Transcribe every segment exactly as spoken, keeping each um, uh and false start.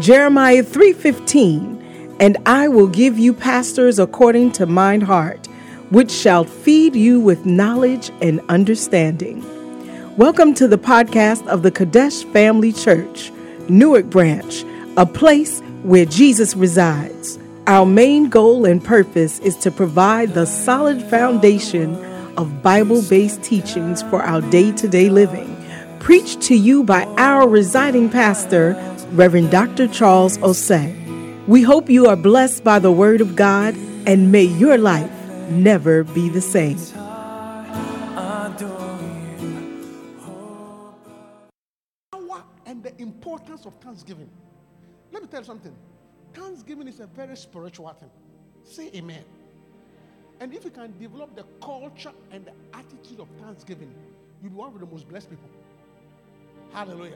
Jeremiah three fifteen, and I will give you pastors according to mine heart, which shall feed you with knowledge and understanding. Welcome to the podcast of the Kadesh Family Church, Newark Branch, a place where Jesus resides. Our main goal and purpose is to provide the solid foundation of Bible-based teachings for our day-to-day living, preached to you by our residing pastor, Reverend Doctor Charles Osei. We hope you are blessed by the Word of God, and may your life never be the same. Power and the importance of thanksgiving. Let me tell you something. Thanksgiving is a very spiritual thing. Say amen. And if you can develop the culture and the attitude of thanksgiving, you'll be one of the most blessed people. Hallelujah.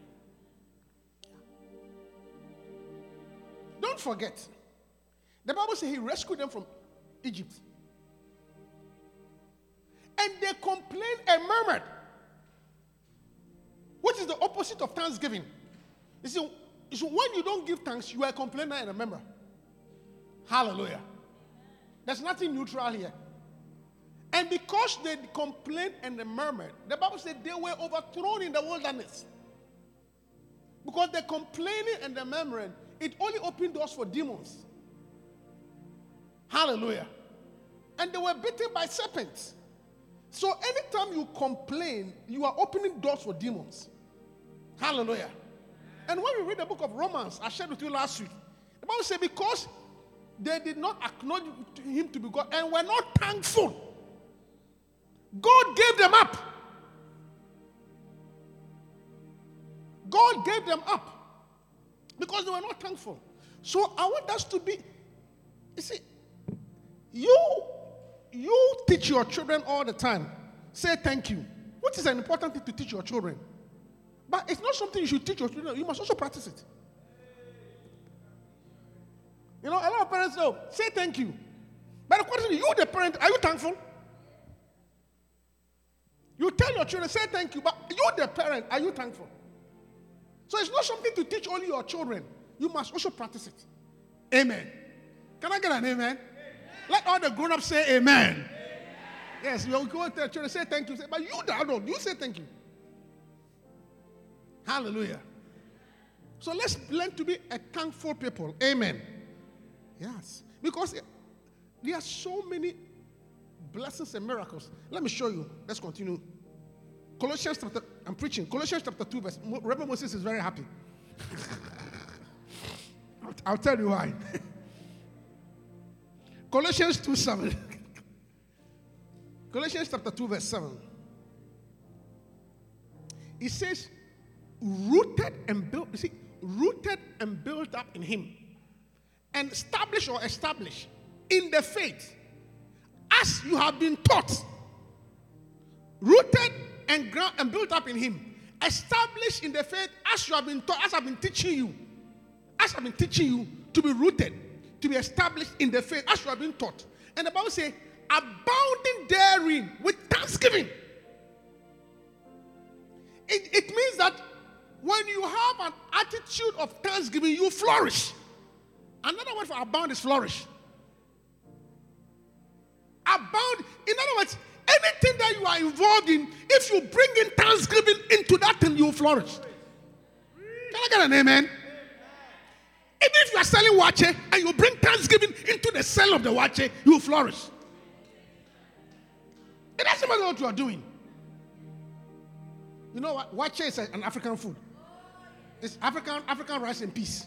Don't forget, the Bible says he rescued them from Egypt. And they complained and murmured, which is the opposite of thanksgiving. You see, so when you don't give thanks, you are a complainer and a murmurer. Hallelujah. There's nothing neutral here. And because they complained and they murmured, the Bible said they were overthrown in the wilderness. Because the complaining and the murmuring, it only opened doors for demons. Hallelujah. And they were bitten by serpents. So anytime you complain, you are opening doors for demons. Hallelujah. And when we read the book of Romans, I shared with you last week, the Bible said because they did not acknowledge him to be God and were not thankful, God gave them up. God gave them up because they were not thankful. So I want us to be, you see, you, you teach your children all the time, say thank you, which is an important thing to teach your children. But it's not something you should teach your children. You must also practice it. You know, a lot of parents say, say thank you. But the question is, you the parent, are you thankful? You tell your children, say thank you, but you the parent, are you thankful? So it's not something to teach only your children. You must also practice it. Amen. Can I get an amen? Amen. Let all the grown-ups say amen. Amen. Yes, you go to the children, say thank you. Say, but you the adult, you say thank you. Hallelujah. So let's learn to be a thankful people. Amen. Yes. Because there are so many blessings and miracles. Let me show you. Let's continue. Colossians chapter, I'm preaching. Colossians chapter two, verse. Reverend Moses is very happy. I'll, I'll tell you why. Colossians two seven. Colossians chapter two, verse seven. It says, rooted and built, you see, rooted and built up in him, and established or established in the faith, as you have been taught. Rooted and ground and built up in him, established in the faith, as you have been taught, as I've been teaching you, as I've been teaching you to be rooted, to be established in the faith, as you have been taught. And the Bible says, abounding therein with thanksgiving. It, it means that when you have an attitude of thanksgiving, you flourish. Another word for abound is flourish. Abound, in other words, anything that you are involved in, if you bring in thanksgiving into that thing, you flourish. Can I get an amen? Even if you are selling watch and you bring thanksgiving into the sale of the watch, you flourish. It doesn't matter what you are doing. You know what? Watch is an African food. It's African African rice and peas.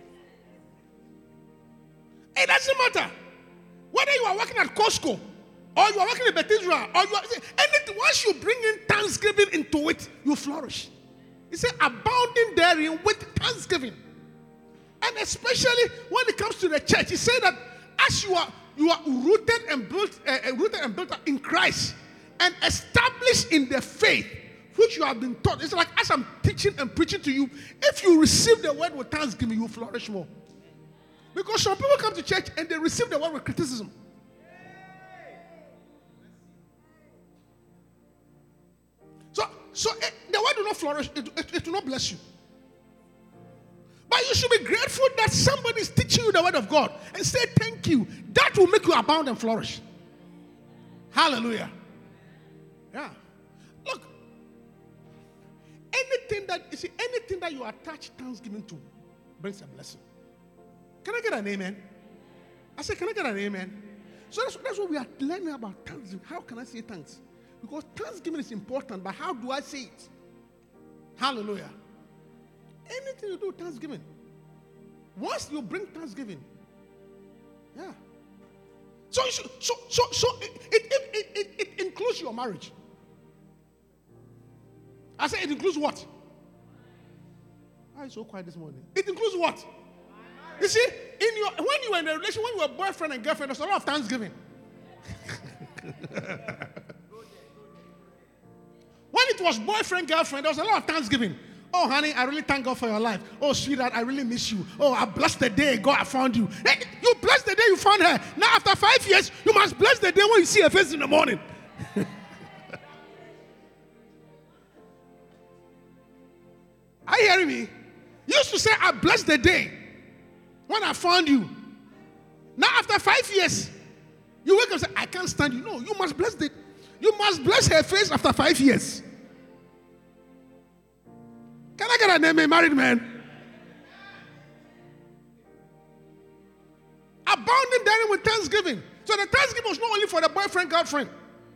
It doesn't matter whether you are working at Costco or you are working in Beth Israel or you are anything. Once you bring in thanksgiving into it, you flourish. He said, abounding therein with thanksgiving, and especially when it comes to the church, he said that as you are you are rooted and built uh, rooted and built up in Christ and established in the faith which you have been taught. It's like as I'm teaching and preaching to you, if you receive the word with thanksgiving, you flourish more. Because some people come to church and they receive the word with criticism. So, so it, the word will not flourish. It, it, it will not bless you. But you should be grateful that somebody is teaching you the word of God and say thank you. That will make you abound and flourish. Hallelujah. Yeah. Look, anything that you see, anything that you attach thanksgiving to brings a blessing. Can I get an amen? I said, can I get an amen? So that's, that's what we are learning about thanksgiving. How can I say thanks? Because thanksgiving is important, but how do I say it? Hallelujah. Anything you do, thanksgiving. Once you bring thanksgiving, yeah. So you should, so so so it it, it it it includes your marriage. I say it includes what? Why are you so quiet this morning? It includes what? You see, in your when you were in a relationship, when you were boyfriend and girlfriend, there's a lot of thanksgiving. When it was boyfriend, girlfriend, there was a lot of thanksgiving. Oh, honey, I really thank God for your life. Oh, sweetheart, I really miss you. Oh, I bless the day God I found you. Hey, you bless the day you found her. Now, after five years, you must bless the day when you see her face in the morning. Are you hearing me? You used to say, I bless the day when I found you. Now, after five years, you wake up and say, I can't stand you. No, you must bless the You must bless her face after five years. Can I get a name, a married man? Abounding therein with thanksgiving. So the thanksgiving was not only for the boyfriend, girlfriend.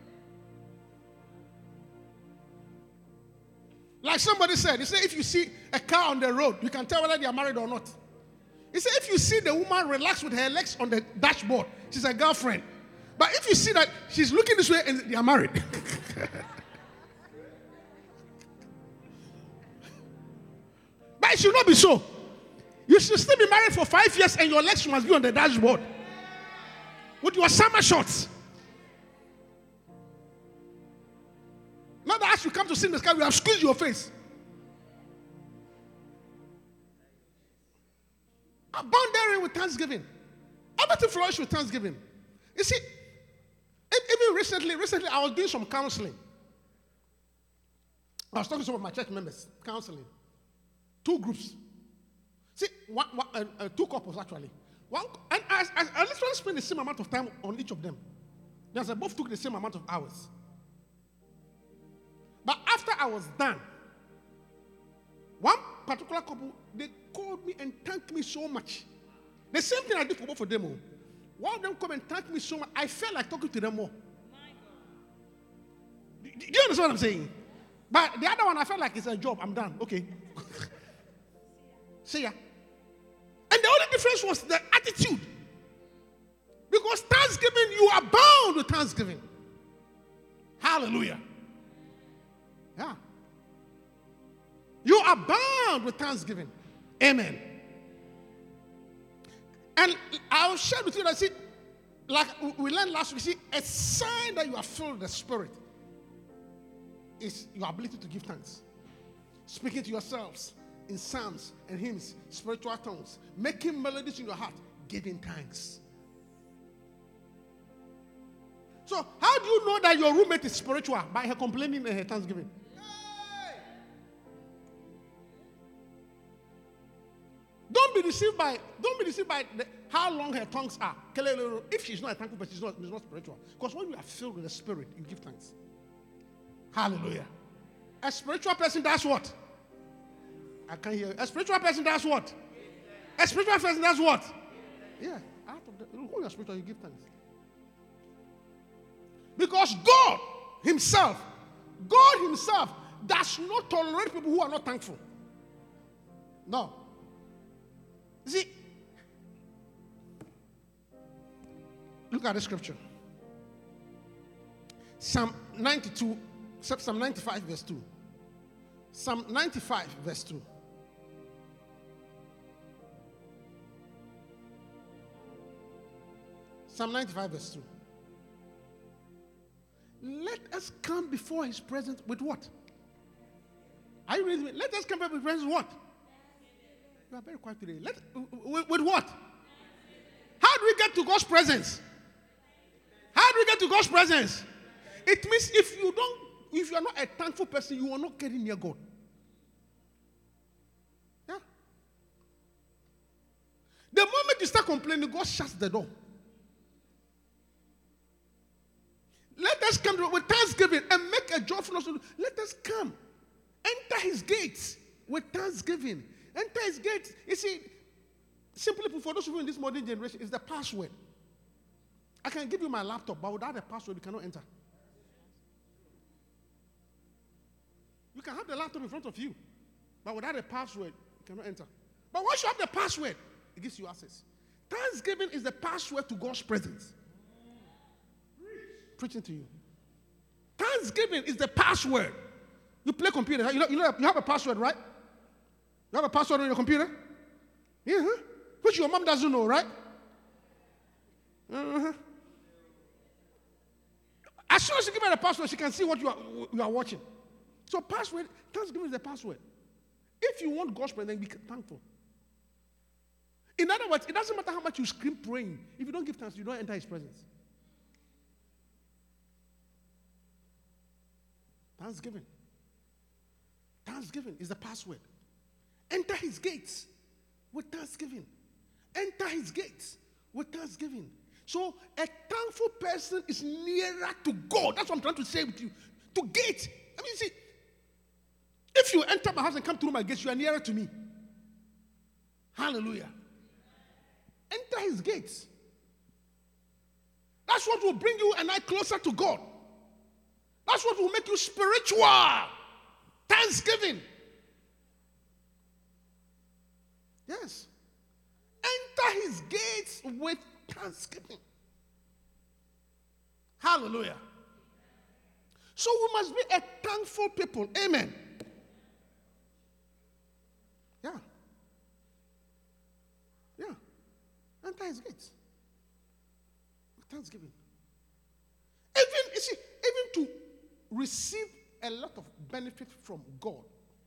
Like somebody said, he said, if you see a car on the road, you can tell whether they are married or not. He said, if you see the woman relax with her legs on the dashboard, she's a girlfriend. But if you see that she's looking this way and they are married. But it should not be so. You should still be married for five years and your legs must be on the dashboard with your summer shorts. Not that as you come to see in the sky, we have squeezed your face. Abound therein with thanksgiving. Everything flourish with thanksgiving. You see, even recently, recently I was doing some counseling. I was talking to some of my church members, counseling. Two groups. See, one, one, uh, uh, two couples actually. One, and I, I, I literally spent the same amount of time on each of them. Because they both took the same amount of hours. But after I was done, one particular couple, they called me and thanked me so much. The same thing I did for both of them. One of them come and thank me so much, I felt like talking to them more. Do you understand what I'm saying? But the other one, I felt like it's a job. I'm done. Okay. See ya. And the only difference was the attitude. Because thanksgiving, you are bound with thanksgiving. Hallelujah. Yeah. You are bound with thanksgiving. Amen. And I'll share with you that, see, like we learned last week, see, a sign that you are filled with the Spirit is your ability to give thanks. Speaking to yourselves in psalms and hymns, spiritual tongues, making melodies in your heart, giving thanks. So, how do you know that your roommate is spiritual? By her complaining and her thanksgiving. Don't be deceived by don't be deceived by the, how long her tongues are. If she's not a thankful person, she's not, she's not spiritual. Because when you are filled with the Spirit, you give thanks. Hallelujah. A spiritual person does what? I can't hear you. A spiritual person does what? A spiritual person does what? Yeah. Out of the, when you are spiritual, you give thanks. Because God Himself, God Himself does not tolerate people who are not thankful. No. See, look at the scripture. Psalm ninety-two, Psalm ninety-five, verse two. Psalm ninety-five, verse two. Psalm ninety-five, verse two. Let us come before His presence with what? Are you reading me? Let us come before His presence with what? You are very quiet today. Let, with, with what? How do we get to God's presence? How do we get to God's presence? It means if you don't, if you are not a thankful person, you are not getting near God. Yeah. The moment you start complaining, God shuts the door. Let us come to, with thanksgiving and make a joyful noise. Let us come. Enter his gates with thanksgiving. Enter his gates. You see, simply put, for those of you in this modern generation, it's the password. I can give you my laptop, but without a password, you cannot enter. You can have the laptop in front of you, but without a password, you cannot enter. But once you have the password, it gives you access. Thanksgiving is the password to God's presence. Preaching to you. Thanksgiving is the password. You play computer. You know, you know you have a password, right? You have a password on your computer? Yeah, huh? Which your mom doesn't know, right? Uh-huh. As soon as you give her the password, she can see what you are, you are watching. So password, Thanksgiving is the password. If you want God's presence, then be thankful. In other words, it doesn't matter how much you scream praying. If you don't give thanks, you don't enter his presence. Thanksgiving. Thanksgiving is the password. Enter his gates with thanksgiving. Enter his gates with thanksgiving. So a thankful person is nearer to God. That's what I'm trying to say with you. To gate. I mean, see, if you enter my house and come through my gates, you are nearer to me. Hallelujah. Enter his gates. That's what will bring you and I closer to God. That's what will make you spiritual. Thanksgiving. Yes. Enter his gates with thanksgiving. Hallelujah. So we must be a thankful people. Amen. Yeah. Yeah. Enter his gates with thanksgiving. Even, you see, even to receive a lot of benefit from God,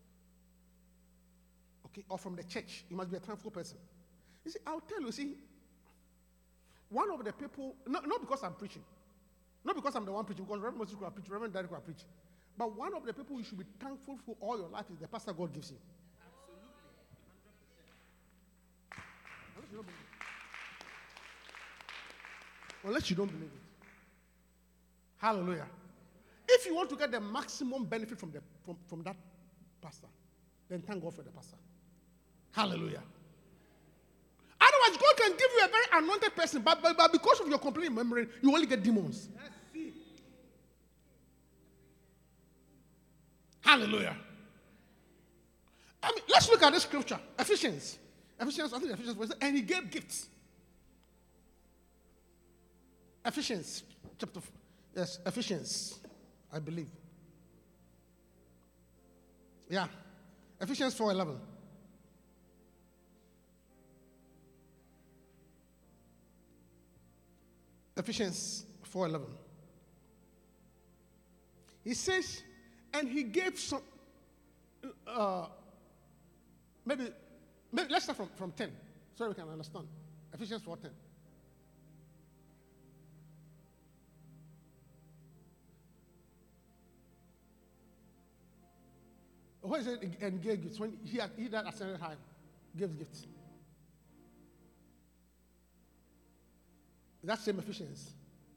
okay, or from the church, you must be a thankful person. You see, I'll tell you, see, one of the people, not, not because I'm preaching, not because I'm the one preaching, because Reverend Moses could have preached, Reverend Daddy could have preached, but one of the people you should be thankful for all your life is the pastor God gives you. Absolutely. Unless you don't believe it. Unless you don't believe it. Hallelujah. If you want to get the maximum benefit from, the, from, from that pastor, then thank God for the pastor. Hallelujah. Otherwise, God can give you a very anointed person, but, but, but because of your complete memory, you only get demons. Hallelujah. I mean, let's look at this scripture. Ephesians. Ephesians, I think Ephesians was, and he gave gifts. Ephesians, chapter, yes, Ephesians, I believe. Yeah. Ephesians four eleven. Ephesians four eleven. He says, and he gave some, uh, maybe, maybe let's start from, from ten, so we can understand. Ephesians four ten. What is it? And gave gifts. When he, had, he that ascended high gives gifts. That's same Ephesians.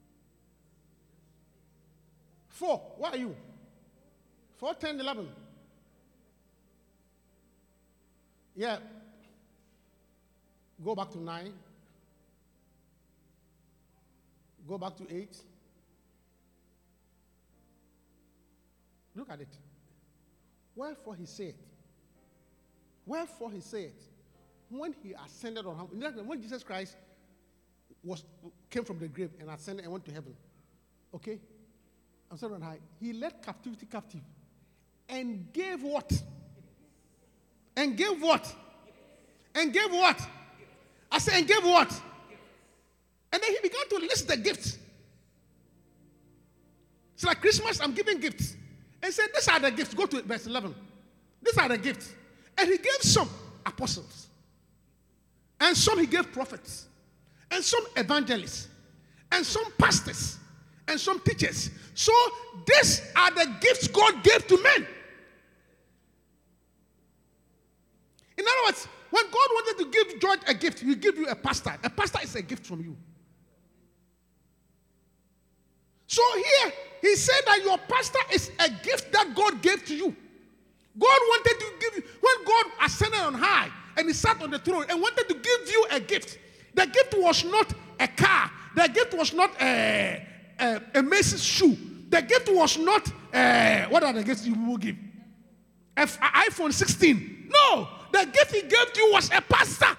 Four. What are you? Four, ten, eleven. Yeah. Go back to nine. Go back to eight. Look at it. Wherefore he said, wherefore he said, when he ascended on heaven, when Jesus Christ was came from the grave and ascended and went to heaven, okay? I'm sorry on high. He led captivity captive and gave what? And gave what? And gave what? I said, and gave what? And then he began to list the gifts. It's like Christmas, I'm giving gifts. And said, these are the gifts. Go to verse eleven. These are the gifts. And he gave some apostles. And some he gave prophets. And some evangelists. And some pastors. And some teachers. So these are the gifts God gave to men. In other words, when God wanted to give George a gift, he give you a pastor. A pastor is a gift from you. So here, he said that your pastor is a gift that God gave to you. God wanted to give you, when God ascended on high and he sat on the throne and wanted to give you a gift, the gift was not a car. The gift was not a, a, a Macy's shoe. The gift was not, a, what are the gifts you will give? An iPhone sixteen. No, the gift he gave you was a pastor.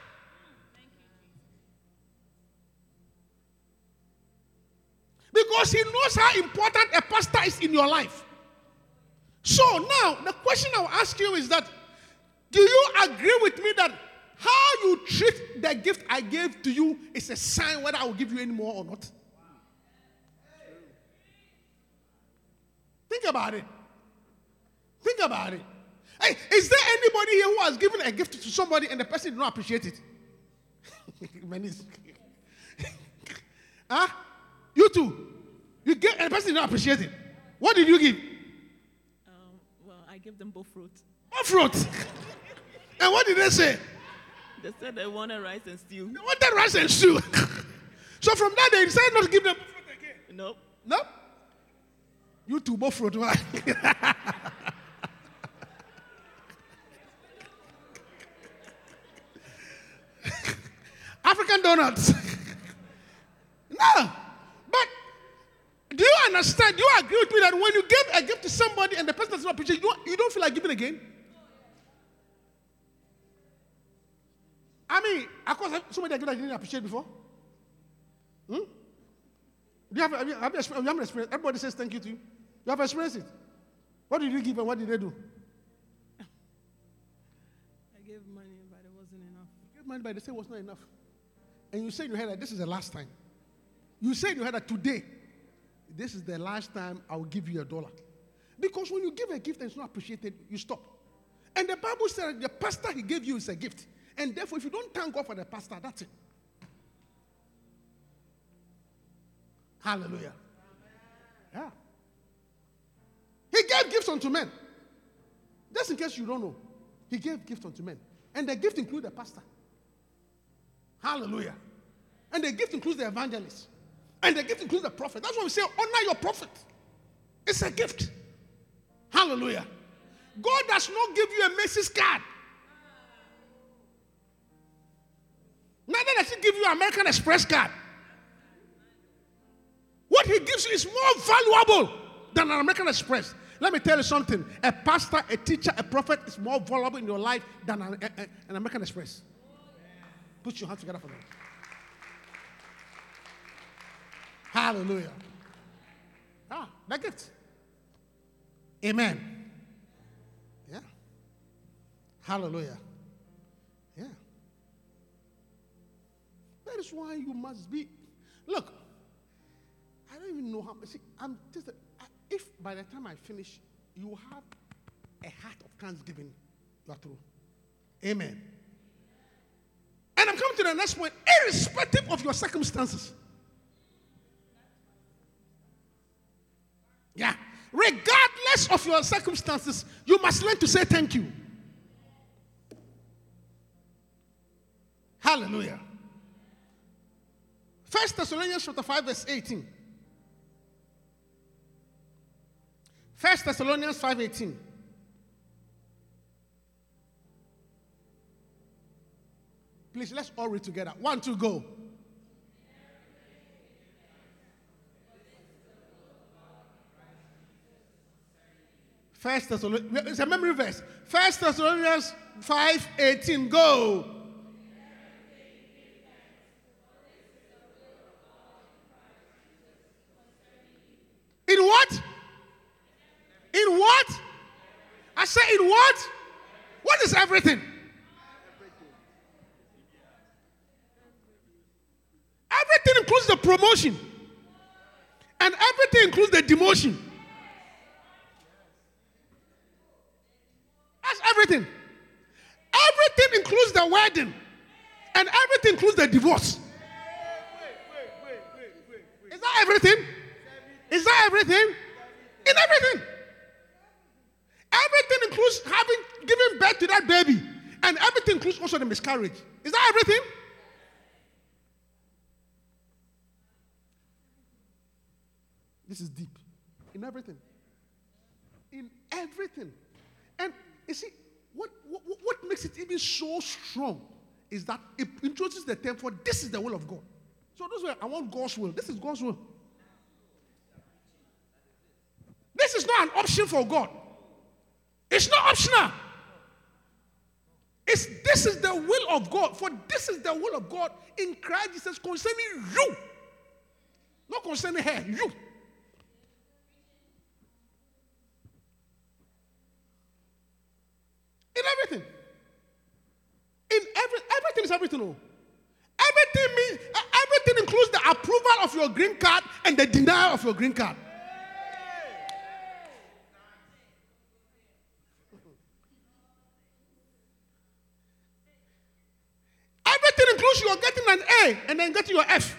Because he knows how important a pastor is in your life. So now, the question I'll ask you is that, do you agree with me that how you treat the gift I gave to you is a sign whether I will give you any more or not? Think about it. Think about it. Hey, is there anybody here who has given a gift to somebody and the person did not appreciate it? Huh? You too. You gave and the person did not appreciate it. What did you give? Um, well, I gave them both fruits. Both fruits. And what did they say? They said they wanted rice and stew. They wanted rice and stew. So from that they decided not to give them both fruit again. Nope. Nope. You two both fruit. African donuts. No. But do you understand? Do you agree with me that when you give a gift to somebody and the person does not appreciate it, you don't, you don't feel like giving again? I mean, of course, somebody that didn't appreciate before. Hmm? Do you have, have, you, have, you, have you have experience? Everybody says thank you to you. You have experienced it. What did you give and what did they do? I gave money, but it wasn't enough. You gave money, but they said it was not enough. And you said in your head that this is the last time. You said in your head that today, this is the last time I will give you a dollar. Because when you give a gift and it's not appreciated, you stop. And the Bible said the pastor he gave you is a gift. And therefore, if you don't thank God for the pastor, that's it. Hallelujah. Yeah. He gave gifts unto men. Just in case you don't know, he gave gifts unto men. And the gift includes the pastor. Hallelujah. And the gift includes the evangelist. And the gift includes the prophet. That's why we say honor your prophet. It's a gift. Hallelujah. God does not give you a Macy's card. Neither does he give you an American Express card. What he gives you is more valuable than an American Express. Let me tell you something. A pastor, a teacher, a prophet is more valuable in your life than an, a, a, an American Express. Put your hands together for them. Hallelujah. Ah, that gift. Amen. Yeah. Hallelujah. Yeah. That is why you must be. Look, I don't even know how. See, I'm just. If by the time I finish, you have a heart of thanksgiving, you are through. Amen. And I'm coming to the next point. Irrespective of your circumstances. Yeah. Regardless of your circumstances, you must learn to say thank you. Hallelujah. First Thessalonians chapter five, verse eighteen. First Thessalonians five eighteen. Please, let's all read together. One, two, go. First Thessalonians, it's a memory verse. First Thessalonians five eighteen, go. In what? In what? I say in what? What is everything? Everything includes the promotion. And everything includes the demotion. That's everything. Everything includes the wedding. And everything includes the divorce. Is that everything? Is that everything? In everything. Everything includes having given birth to that baby. And everything includes also the miscarriage. Is that everything? This is deep. In everything. In everything. And you see, what, what, what makes it even so strong is that it introduces the term for this is the will of God. So those were, I want God's will. This is God's will. This is not an option for God. It's not optional. It's this is the will of God. For this is the will of God in Christ Jesus concerning you. Not concerning her, you. In everything. In every everything is everything. Oh. Everything means everything includes the approval of your green card and the denial of your green card. Everything includes you getting an A and then getting your F.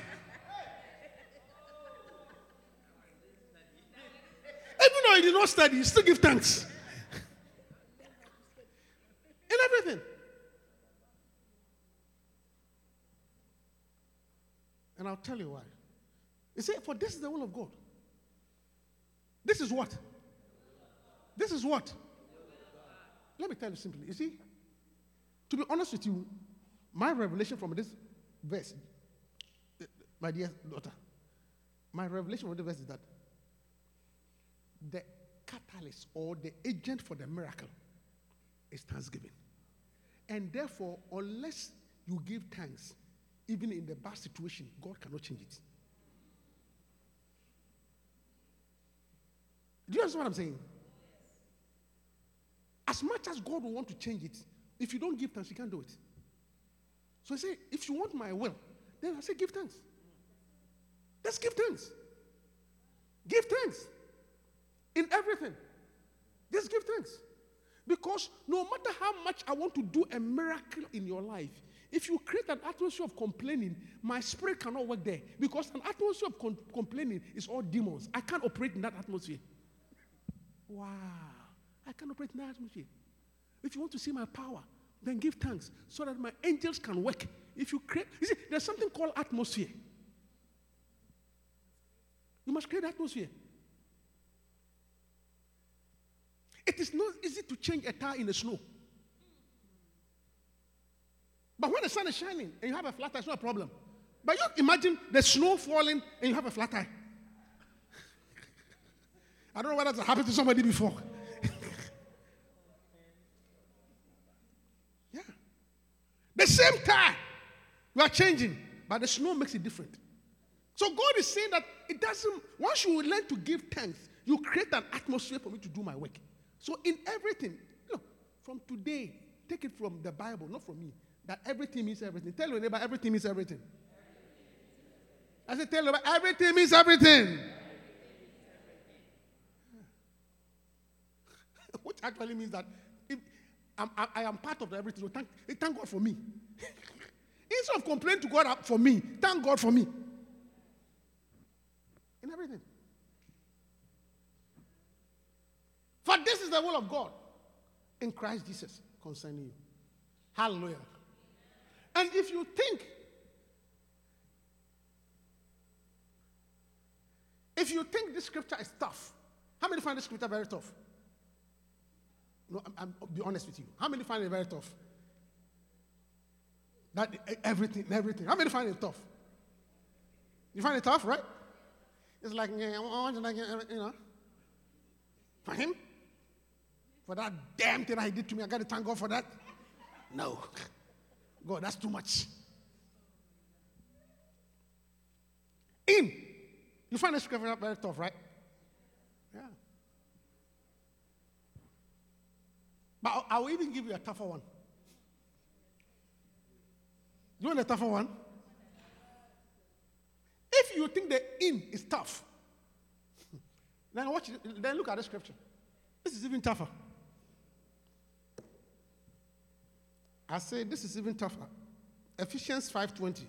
Even though you did not study, you still give thanks. In everything. And I'll tell you why. You see, for this is the will of God. This is what? This is what? Let me tell you simply. You see, to be honest with you, my revelation from this verse, my dear daughter, my revelation from this verse is that the catalyst or the agent for the miracle is thanksgiving. And therefore, unless you give thanks, even in the bad situation, God cannot change it. Do you understand what I'm saying? As much as God will want to change it, if you don't give thanks, you can't do it. So I say, if you want my will, then I say give thanks. Let's give thanks. Give thanks. In everything. Just give thanks. Because no matter how much I want to do a miracle in your life, if you create an atmosphere of complaining, my spirit cannot work there. Because an atmosphere of con- complaining is all demons. I can't operate in that atmosphere. Wow. I can't operate in that atmosphere. If you want to see my power, then give thanks so that my angels can work. If you create, you see, there's something called atmosphere. You must create atmosphere. It is not easy to change a tire in the snow. But when the sun is shining and you have a flat tire, it's not a problem. But you imagine the snow falling and you have a flat tire. I don't know whether that's happened to somebody before. Yeah. The same tire you are changing, but the snow makes it different. So God is saying that it doesn't, once you learn to give thanks, you create an atmosphere for me to do my work. So in everything, look, from today, take it from the Bible, not from me, that everything means everything. Tell your neighbor, everything means everything. I said, tell your neighbor, everything means everything. Which actually means that if I'm, I, I am part of the everything, so thank, thank God for me. Instead of complaining to God for me, thank God for me. In everything. For this is the will of God in Christ Jesus concerning you. Hallelujah. And if you think, if you think this scripture is tough, how many find this scripture very tough? No, I'm, I'm, I'll be honest with you. How many find it very tough? That everything, everything. How many find it tough? You find it tough, right? It's like, you know, for him, for that damn thing I did to me, I got to thank God for that. No, God, that's too much. In, you find the scripture very tough, right? Yeah. But I will even give you a tougher one. You want a tougher one? If you think the in is tough, then watch. Then look at the scripture. This is even tougher. I say this is even tougher. Ephesians five twenty.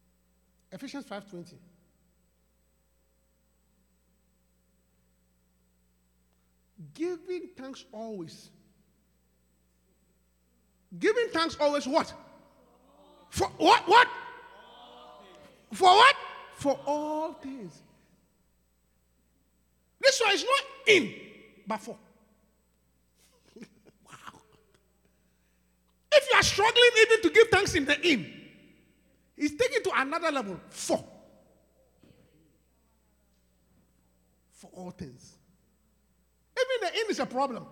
Ephesians five twenty. Giving thanks always. Giving thanks always what? For what? What? For what? For all things. This one is not in, but for. Wow. If you are struggling even to give thanks in the in, he's taking it to another level. For. For all things. Even the in is a problem.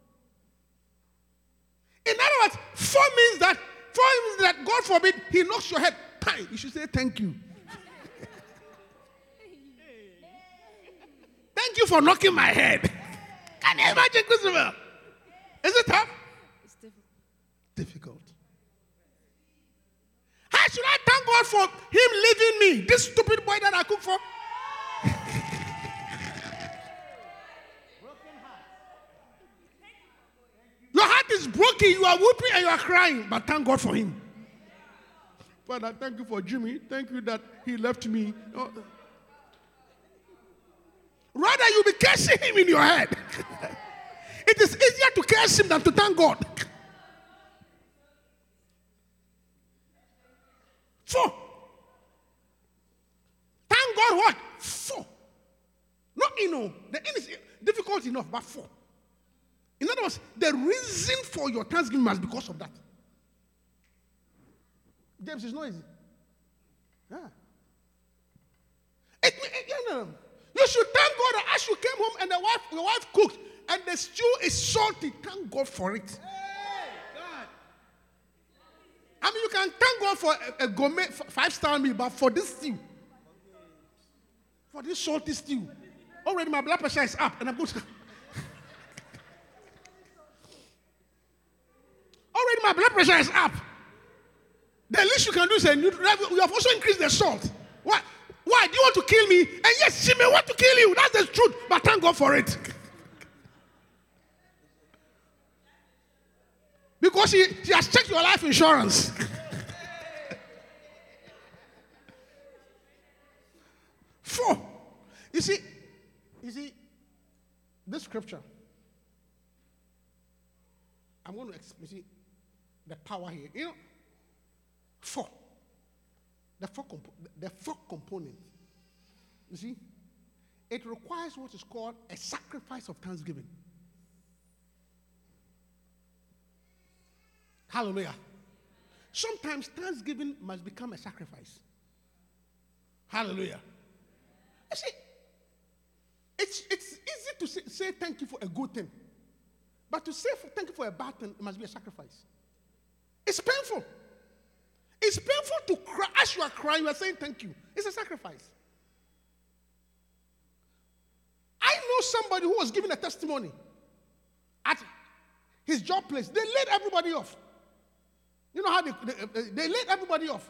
In other words, for means that, for means that God forbid, he knocks your head. Time. You should say thank you. Thank you for knocking my head. Can you imagine, Christopher? Is it tough? It's difficult. Difficult. How should I thank God for him leaving me? This stupid boy that I cook for? Your heart is broken. You are weeping and you are crying. But thank God for him. Father, thank you for Jimmy. Thank you that he left me. Oh. Rather, you'll be cursing him in your head. It is easier to curse him than to thank God. For. Thank God what? For. Not, you know, the end is difficult enough, but for. In other words, the reason for your thanksgiving must be because of that. James, it's not easy. Yeah. It, it, you know, you should thank God that as you came home and the wife, your wife cooked and the stew is salty, thank God for it. Hey, God. I mean, you can thank God for a, a gourmet five-star meal, but for this stew, for this salty stew, already my blood pressure is up and I'm going to... Already my blood pressure is up. The least you can do is say, you have also increased the salt. Why? Why? Do you want to kill me? And yes, she may want to kill you. That's the truth. But thank God for it. Because she, she has checked your life insurance. Four. You see, you see, this scripture. I'm going to explain the power here. You know, four. The four, compo- the four component. You see, it requires what is called a sacrifice of thanksgiving. Hallelujah. Sometimes thanksgiving must become a sacrifice. Hallelujah. You see, it's, it's easy to say, say thank you for a good thing. But to say for, thank you for a bad thing, it must be a sacrifice. It's painful. It's painful to cry. As you are crying, you are saying thank you. It's a sacrifice. I know somebody who was giving a testimony at his job place. They laid everybody off. You know how they, they, they laid everybody off.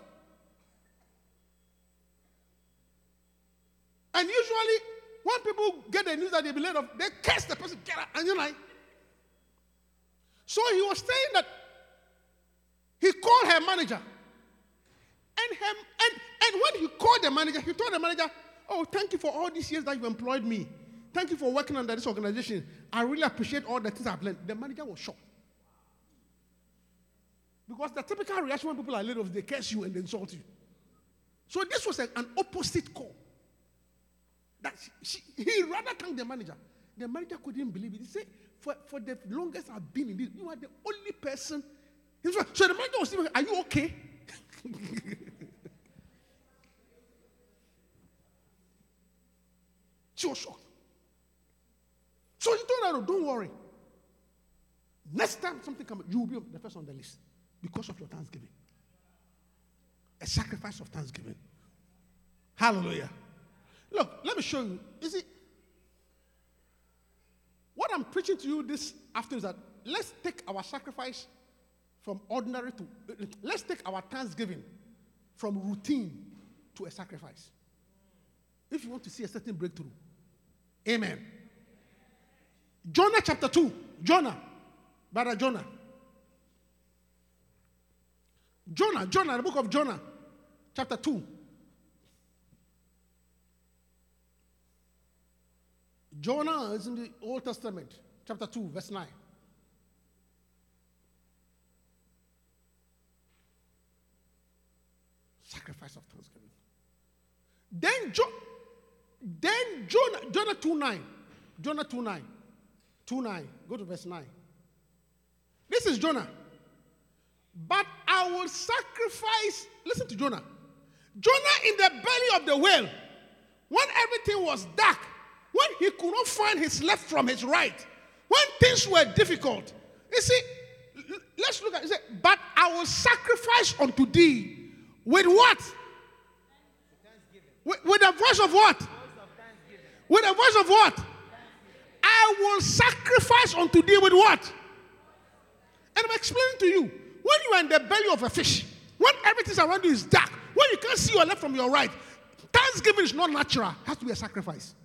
And usually, when people get the news that they've been laid off, they curse the person, get out, and you're like, so he was saying that he called her manager. And, him, and, and when he called the manager, he told the manager, oh, thank you for all these years that you've employed me. Thank you for working under this organization. I really appreciate all the things I've learned. The manager was shocked. Because the typical reaction when people are laid off, they curse you and they insult you. So this was a, an opposite call. That she, she, he rather thanked the manager. The manager couldn't believe it. He said, For, for the longest I've been in this, you are the only person. So the manager was saying, are you okay? She was shocked. So he told her, don't worry. Next time something comes, you will be the first on the list because of your thanksgiving. A sacrifice of thanksgiving. Hallelujah. Look, let me show you. You see, what I'm preaching to you this afternoon is that let's take our sacrifice from ordinary to, let's take our thanksgiving from routine to a sacrifice. If you want to see a certain breakthrough. Amen. Jonah chapter two. Jonah. Brother Jonah. Jonah, Jonah, the book of Jonah, chapter two. Jonah is in the Old Testament. chapter two, verse nine. Sacrifice of thanksgiving. Then, jo- then Jonah, Jonah two nine. Jonah two nine. two nine. Go to verse nine. This is Jonah. But I will sacrifice. Listen to Jonah. Jonah in the belly of the whale, when everything was dark, when he could not find his left from his right, when things were difficult. You see, let's look at it. He said, but I will sacrifice unto thee with what? With, with a voice of what? With a voice of what? I will sacrifice unto thee with what? And I'm explaining to you, when you are in the belly of a fish, when everything around you is dark, when you can't see your left from your right, thanksgiving is not natural. It has to be a sacrifice.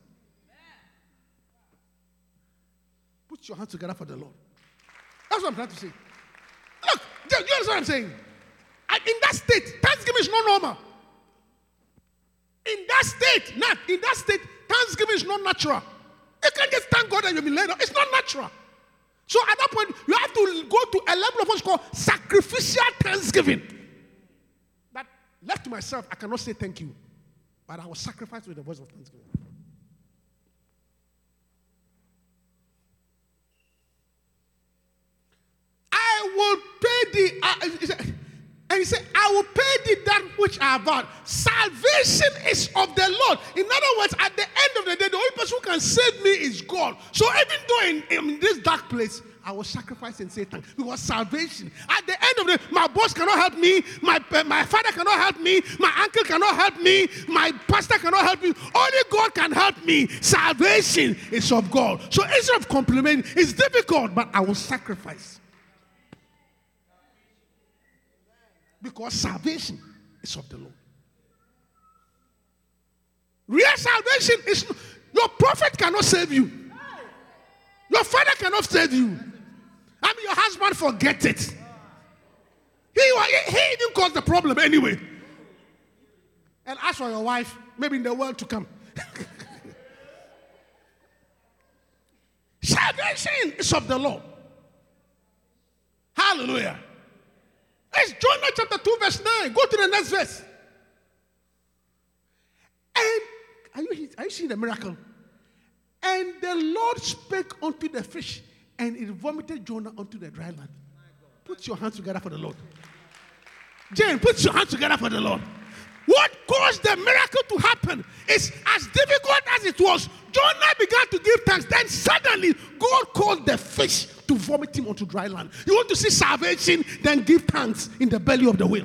Put your hands together for the Lord. That's what I'm trying to say. Look, do you understand what I'm saying? And in that state, thanksgiving is not normal. In that state, not in that state, thanksgiving is not natural. You can't just thank God that you've been laid off. It's not natural. So at that point, you have to go to a level of what's called sacrificial thanksgiving. That left to myself, I cannot say thank you, but I will sacrifice with the voice of thanksgiving. I will pay thee, uh, he said, and he said, I will pay thee that which I have vowed. Salvation is of the Lord. In other words, at the end of the day, the only person who can save me is God. So even though in, in this dark place, I will sacrifice and say thanks. Because salvation, at the end of the day, my boss cannot help me, my, uh, my father cannot help me, my uncle cannot help me, my pastor cannot help me. Only God can help me. Salvation is of God. So instead of complimenting, it's difficult, but I will sacrifice. Because salvation is of the Lord. Real salvation is, your prophet cannot save you. Your father cannot save you. I mean, your husband, forget it. He, he, he didn't cause the problem anyway. And as for your wife, maybe in the world to come. Salvation is of the Lord. Hallelujah. It's Jonah chapter two, verse nine. Go to the next verse. And are you, are you seeing the miracle? And the Lord spake unto the fish, and it vomited Jonah unto the dry land. Put your hands together for the Lord. Jane, put your hands together for the Lord. What caused the miracle to happen is as difficult as it was. Jonah began to give thanks. Then suddenly, God called the fish to vomit him onto dry land. You want to see salvation, then give thanks in the belly of the whale.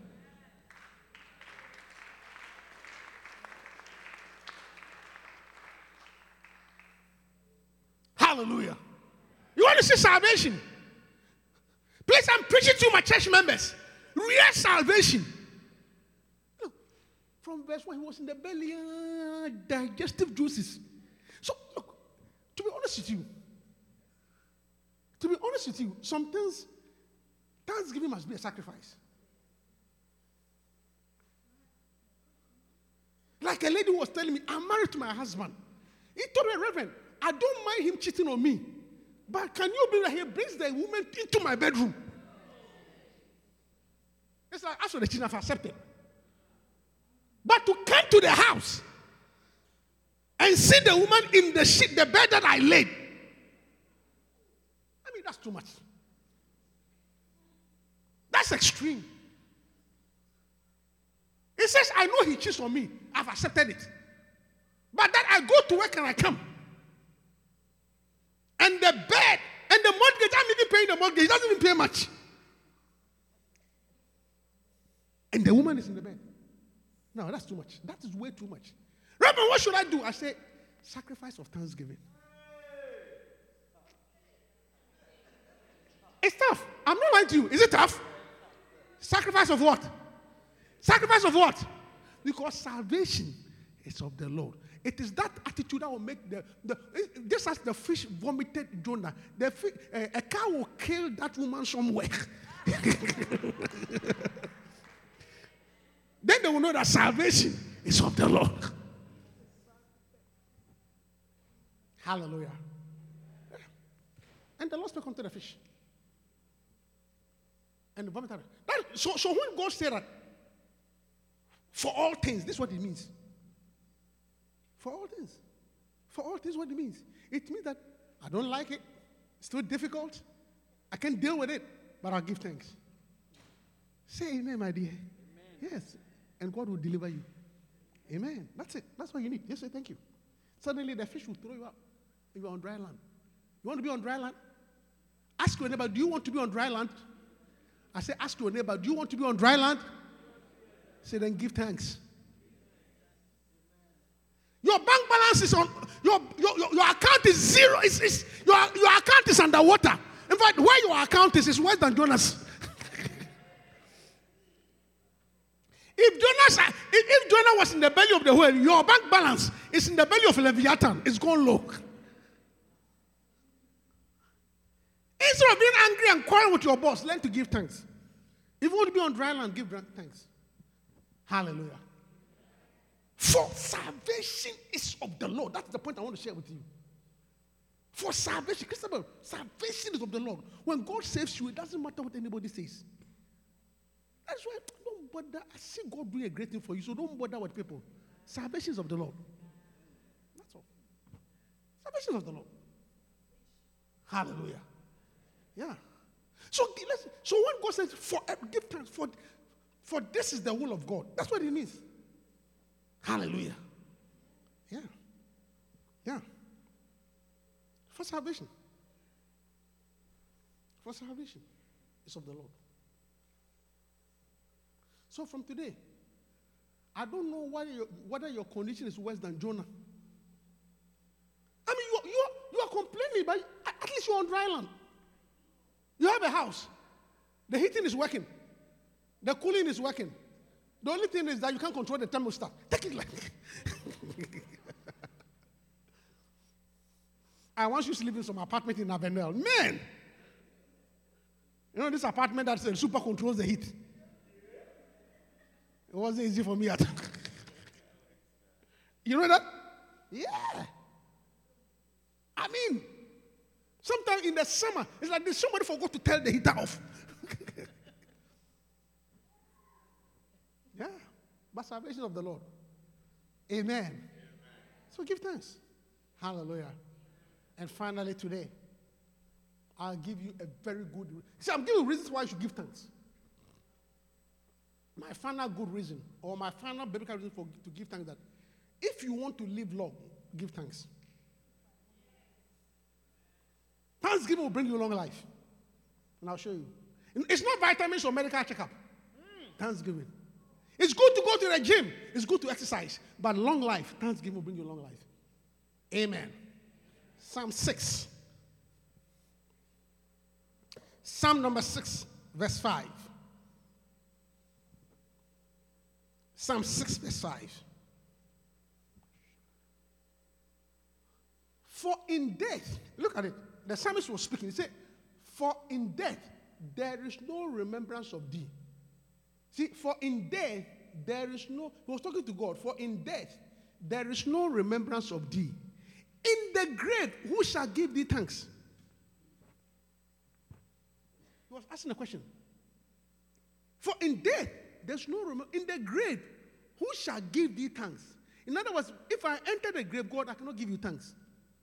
Hallelujah. You want to see salvation? Please, I'm preaching to my church members. Real salvation. Look, from verse one, he was in the belly, uh, digestive juices. So, look, to be honest with you, to be honest with you, some things, thanksgiving must be a sacrifice. Like a lady was telling me, I'm married to my husband. He told me, Reverend, I don't mind him cheating on me. But can you believe that he brings the woman into my bedroom? It's like, that's what the children have accepted. But to come to the house and see the woman in the sheet, the bed that I laid, I mean, that's too much. That's extreme. He says, I know he cheats on me. I've accepted it. But then I go to work and I come. And the bed and the mortgage, I'm even paying the mortgage. He doesn't even pay much. And the woman is in the bed. No, that's too much. That is way too much. Reverend, what should I do? I say, sacrifice of thanksgiving. It's tough. I'm not lying to you. Is it tough? Sacrifice of what? Sacrifice of what? Because salvation is of the Lord. It is that attitude that will make the, the just as the fish vomited Jonah, the fish, uh, a cow will kill that woman somewhere. Then they will know that salvation is of the Lord. And the Lord spoke unto the fish. And the vomited. That, so, so when God said that, for all things, this is what it means. For all things. For all things, what it means. It means that I don't like it. It's too difficult. I can't deal with it. But I'll give thanks. Say amen, my dear. Amen. Yes. And God will deliver you. Amen. That's it. That's what you need. Just say thank you. Suddenly the fish will throw you up. If you're on dry land. You want to be on dry land? Ask your neighbor, do you want to be on dry land? I say, ask your neighbor, do you want to be on dry land? Say, then give thanks. Your bank balance is on, your, your, your, your account is zero. It's, it's, your, your account is underwater. In fact, where your account is, is worse than Jonas. If Jonas, if, if Jonah was in the belly of the whale, your bank balance is in the belly of Leviathan. It's gone low. Instead of being angry and quarreling with your boss, learn to give thanks. If you want to be on dry land, give thanks. Hallelujah. For salvation is of the Lord. That's the point I want to share with you. For salvation, Christopher, salvation is of the Lord. When God saves you, it doesn't matter what anybody says. That's why don't bother. I see God doing a great thing for you, so don't bother with people. Salvation is of the Lord. That's all. Salvation is of the Lord. Hallelujah. Yeah. So listen, so when God says, for give thanks, for, for this is the will of God, that's what it means. Hallelujah. Yeah. Yeah. For salvation. For salvation. It's of the Lord. So from today, I don't know whether your, whether your condition is worse than Jonah. I mean, you, you, you are complaining, but at least you're on dry land. You have a house. The heating is working. The cooling is working. The only thing is that you can't control the thermostat. Take it like I once used to live in some apartment in Avenel. Man! You know this apartment that uh, super controls the heat. It wasn't easy for me at all. You know that? Yeah. I mean, sometimes in the summer, it's like this, somebody forgot to tell the heater off. Yeah. But salvation of the Lord. Amen. Amen. So give thanks. Hallelujah. And finally today, I'll give you a very good reason. See, I'm giving you reasons why you should give thanks. My final good reason, or my final biblical reason for to give thanks, that if you want to live long, give thanks. Thanksgiving will bring you long life. And I'll show you. It's not vitamins or medical checkup. Thanksgiving. It's good to go to the gym. It's good to exercise. But long life, Thanksgiving will bring you long life. Amen. Psalm six. Psalm number six, verse five. Psalm six, verse five. For in death, look at it. The psalmist was speaking. He said, for in death there is no remembrance of thee. See, for in death there is no, he was talking to God, for in death there is no remembrance of thee. In the grave, who shall give thee thanks? He was asking a question. For in death, there's no remembrance. In the grave, who shall give thee thanks? In other words, if I enter the grave, God, I cannot give you thanks.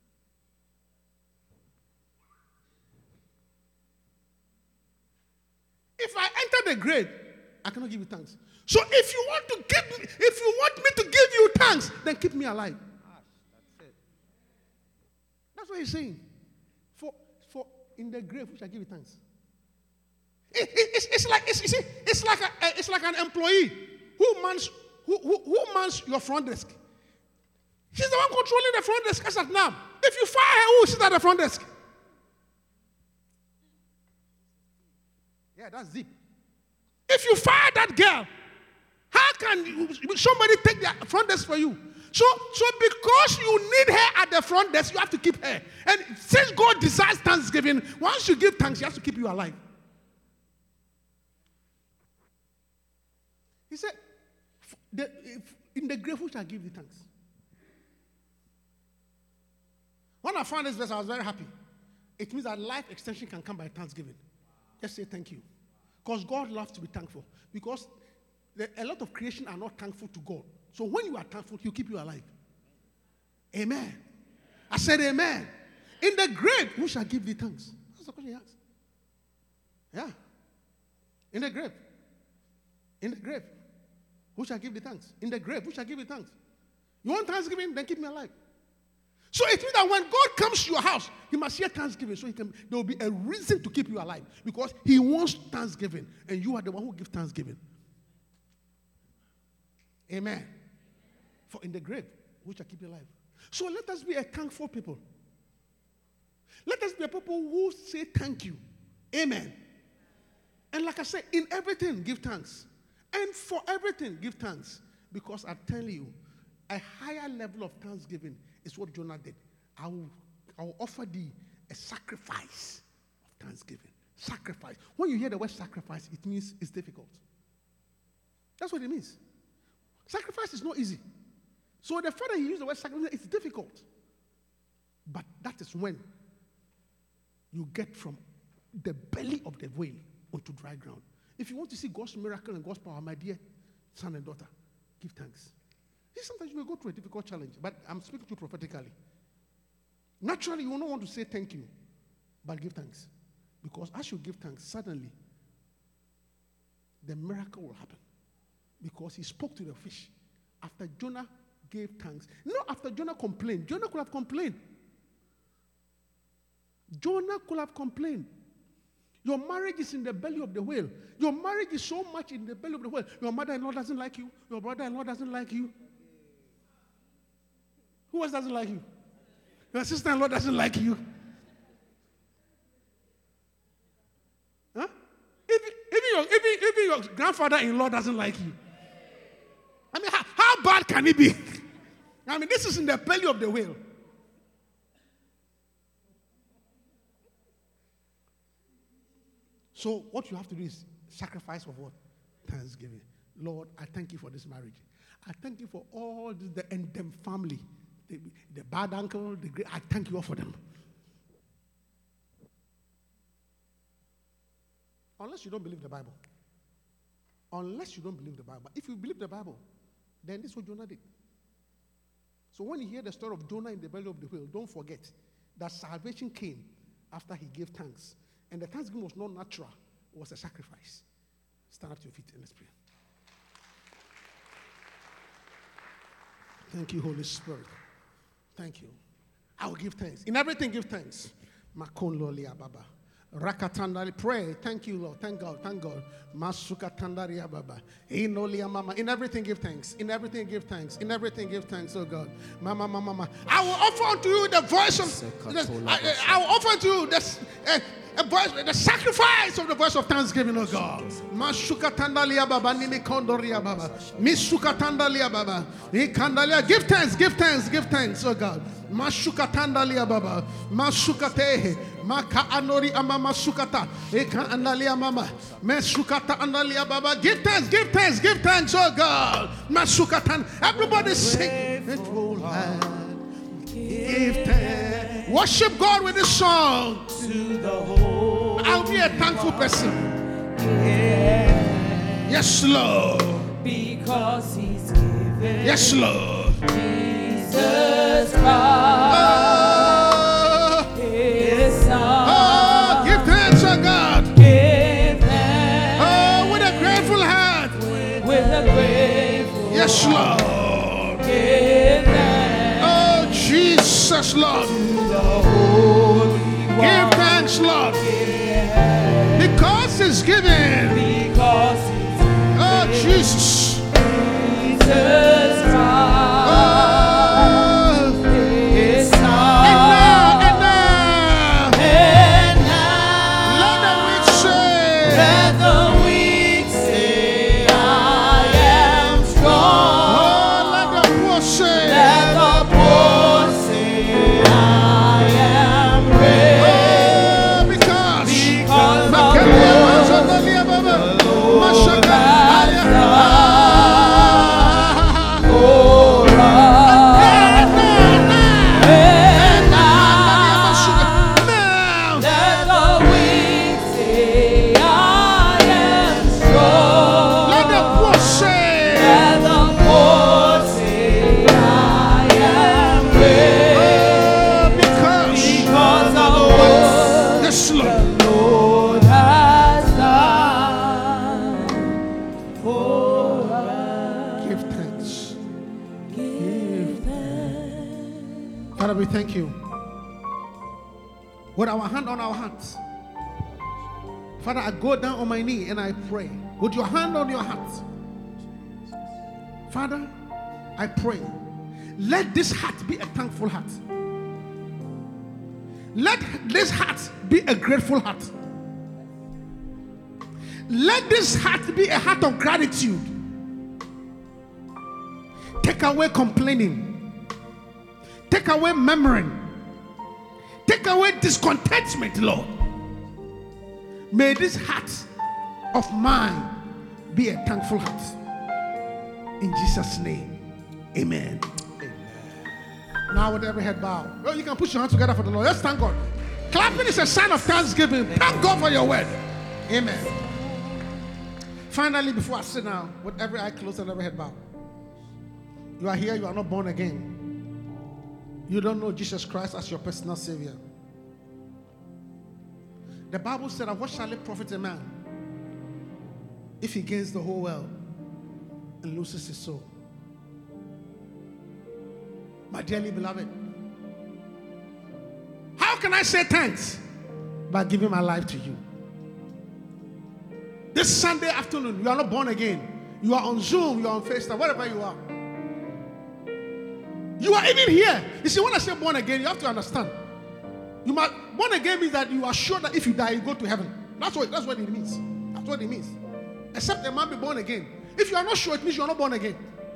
If I enter the grave, I cannot give you thanks. So if you want to give me, if you want me to give you thanks, then keep me alive. That's it. That's what he's saying. For, for in the grave, who shall give you thanks? It, it, it's, it's like it's, it's, it's like a, it's like an employee who mans who, who, who mans your front desk. She's the one controlling the front desk as of now. If you fire her, who sits at the front desk? Yeah, that's deep. If you fire that girl, how can you, somebody take the front desk for you? So, so because you need her at the front desk, you have to keep her. And since God desires thanksgiving, once you give thanks, He has to keep you alive. He said, the, in the grave, who shall give the thanks? When I found this verse, I was very happy. it means that life extension can come by thanksgiving. Just say thank you. Because God loves to be thankful. Because the, a lot of creation are not thankful to God. So when you are thankful, He'll keep you alive. Amen. I said amen. In the grave, who shall give thee thanks? That's the question he asked. Yeah. In the grave. In the grave. Who shall give thee thanks? In the grave, who shall give thee thanks? You want thanksgiving? Then keep me alive. So it means that when God comes to your house, He must hear thanksgiving. So he can, there will be a reason to keep you alive. Because He wants thanksgiving. And you are the one who gives thanksgiving. Amen. For in the grave, who shall keep you alive? So let us be a thankful people. Let us be a people who say thank you. Amen. And like I said, in everything, give thanks. And for everything, give thanks. Because I tell you, a higher level of thanksgiving is what Jonah did. I will, I will offer thee a sacrifice of thanksgiving. Sacrifice. When you hear the word sacrifice, it means it's difficult. That's what it means. Sacrifice is not easy. So the fact that he used the word sacrifice, it's difficult. But that is when you get from the belly of the whale onto dry ground. If you want to see God's miracle and God's power, my dear son and daughter, give thanks. Sometimes you will go through a difficult challenge, but I'm speaking to you prophetically. Naturally, you will not want to say thank you, but give thanks. Because as you give thanks, suddenly, the miracle will happen. Because he spoke to the fish. After Jonah gave thanks. Not after Jonah complained. Jonah could have complained. Jonah could have complained. Your marriage is in the belly of the whale. Your marriage is so much in the belly of the whale. Your mother-in-law doesn't like you. Your brother-in-law doesn't like you. Who else doesn't like you? Your sister-in-law doesn't like you. Huh? Even, even, your, even, even your grandfather-in-law doesn't like you. I mean, how, how bad can it be? I mean, this is in the belly of the whale. So what you have to do is sacrifice of what? Thanksgiving. Lord, I thank you for this marriage. I thank you for all this, the and them family. The, the bad uncle, the great, I thank you all for them. Unless you don't believe the Bible. Unless you don't believe the Bible. If you believe the Bible, then this is what Jonah did. So when you hear the story of Jonah in the belly of the whale, don't forget that salvation came after he gave thanks. And the thanksgiving was not natural, it was a sacrifice. Stand up to your feet and let's pray. Thank you, Holy Spirit. Thank you. I will give thanks. In everything, give thanks. Makon lolia baba. Rakatandari, pray. Thank you, Lord. Thank God. Thank God. Masuka tandaria baba. Inolia mama. In everything, give thanks. In everything, give thanks. In everything, give thanks. Oh God. Mama, mama, mama. I will offer unto you the voice of. The, I, I will offer unto you the, uh, a voice, the sacrifice of the voice of thanksgiving. Oh God. Masuka tandalia baba. Nimi kondoria baba. Misuka tandalia baba. Ikandalia. Give thanks. Give thanks. Give thanks. Oh God. Masuka tandalia baba. Masuka tehe. Maka anori amama sukata. Eka andalia mama. Mesukata andalia baba. Give thanks, give thanks, give thanks, oh God. Masukatan. Everybody sing. Give thanks. Worship God with this song. I'll be a thankful person. Yes, Lord. Because He's given. Yes, Lord. Jesus Christ. Oh. Oh, give thanks, oh God. Give thanks. Oh, with a grateful heart. With, with a grateful yes, heart. Lord. Give thanks. Oh, Jesus, Lord. Give thanks, Lord. Because it's given. Because it's given. Oh, Jesus. Jesus Christ. Oh. Father, we thank you. With our hand on our hearts, Father, I go down on my knee and I pray. With your hand on your heart, Father, I pray. Let this heart be a thankful heart. Let this heart be a grateful heart. Let this heart be a heart of gratitude. Take away complaining. Take away murmuring. Take away discontentment, Lord. May this heart of mine be a thankful heart. In Jesus' name, amen. Amen. Now with every head bowed. Well, you can put your hands together for the Lord. Let's thank God. Clapping is a sign of thanksgiving. Thank God for your word. Amen. Finally, before I sit down, with every eye closed and every head bowed. You are here, you are not born again. You don't know Jesus Christ as your personal Savior. The Bible said, what shall it profit a man if he gains the whole world and loses his soul? My dearly beloved, how can I say thanks? By giving my life to you. This Sunday afternoon, you are not born again. You are on Zoom, you are on FaceTime, wherever you are. You are even here. You see, when I say born again, you have to understand. You must, born again means that you are sure that if you die, you go to heaven. That's what, that's what it means. That's what it means. Except a man be born again. If you are not sure, it means you are not born again.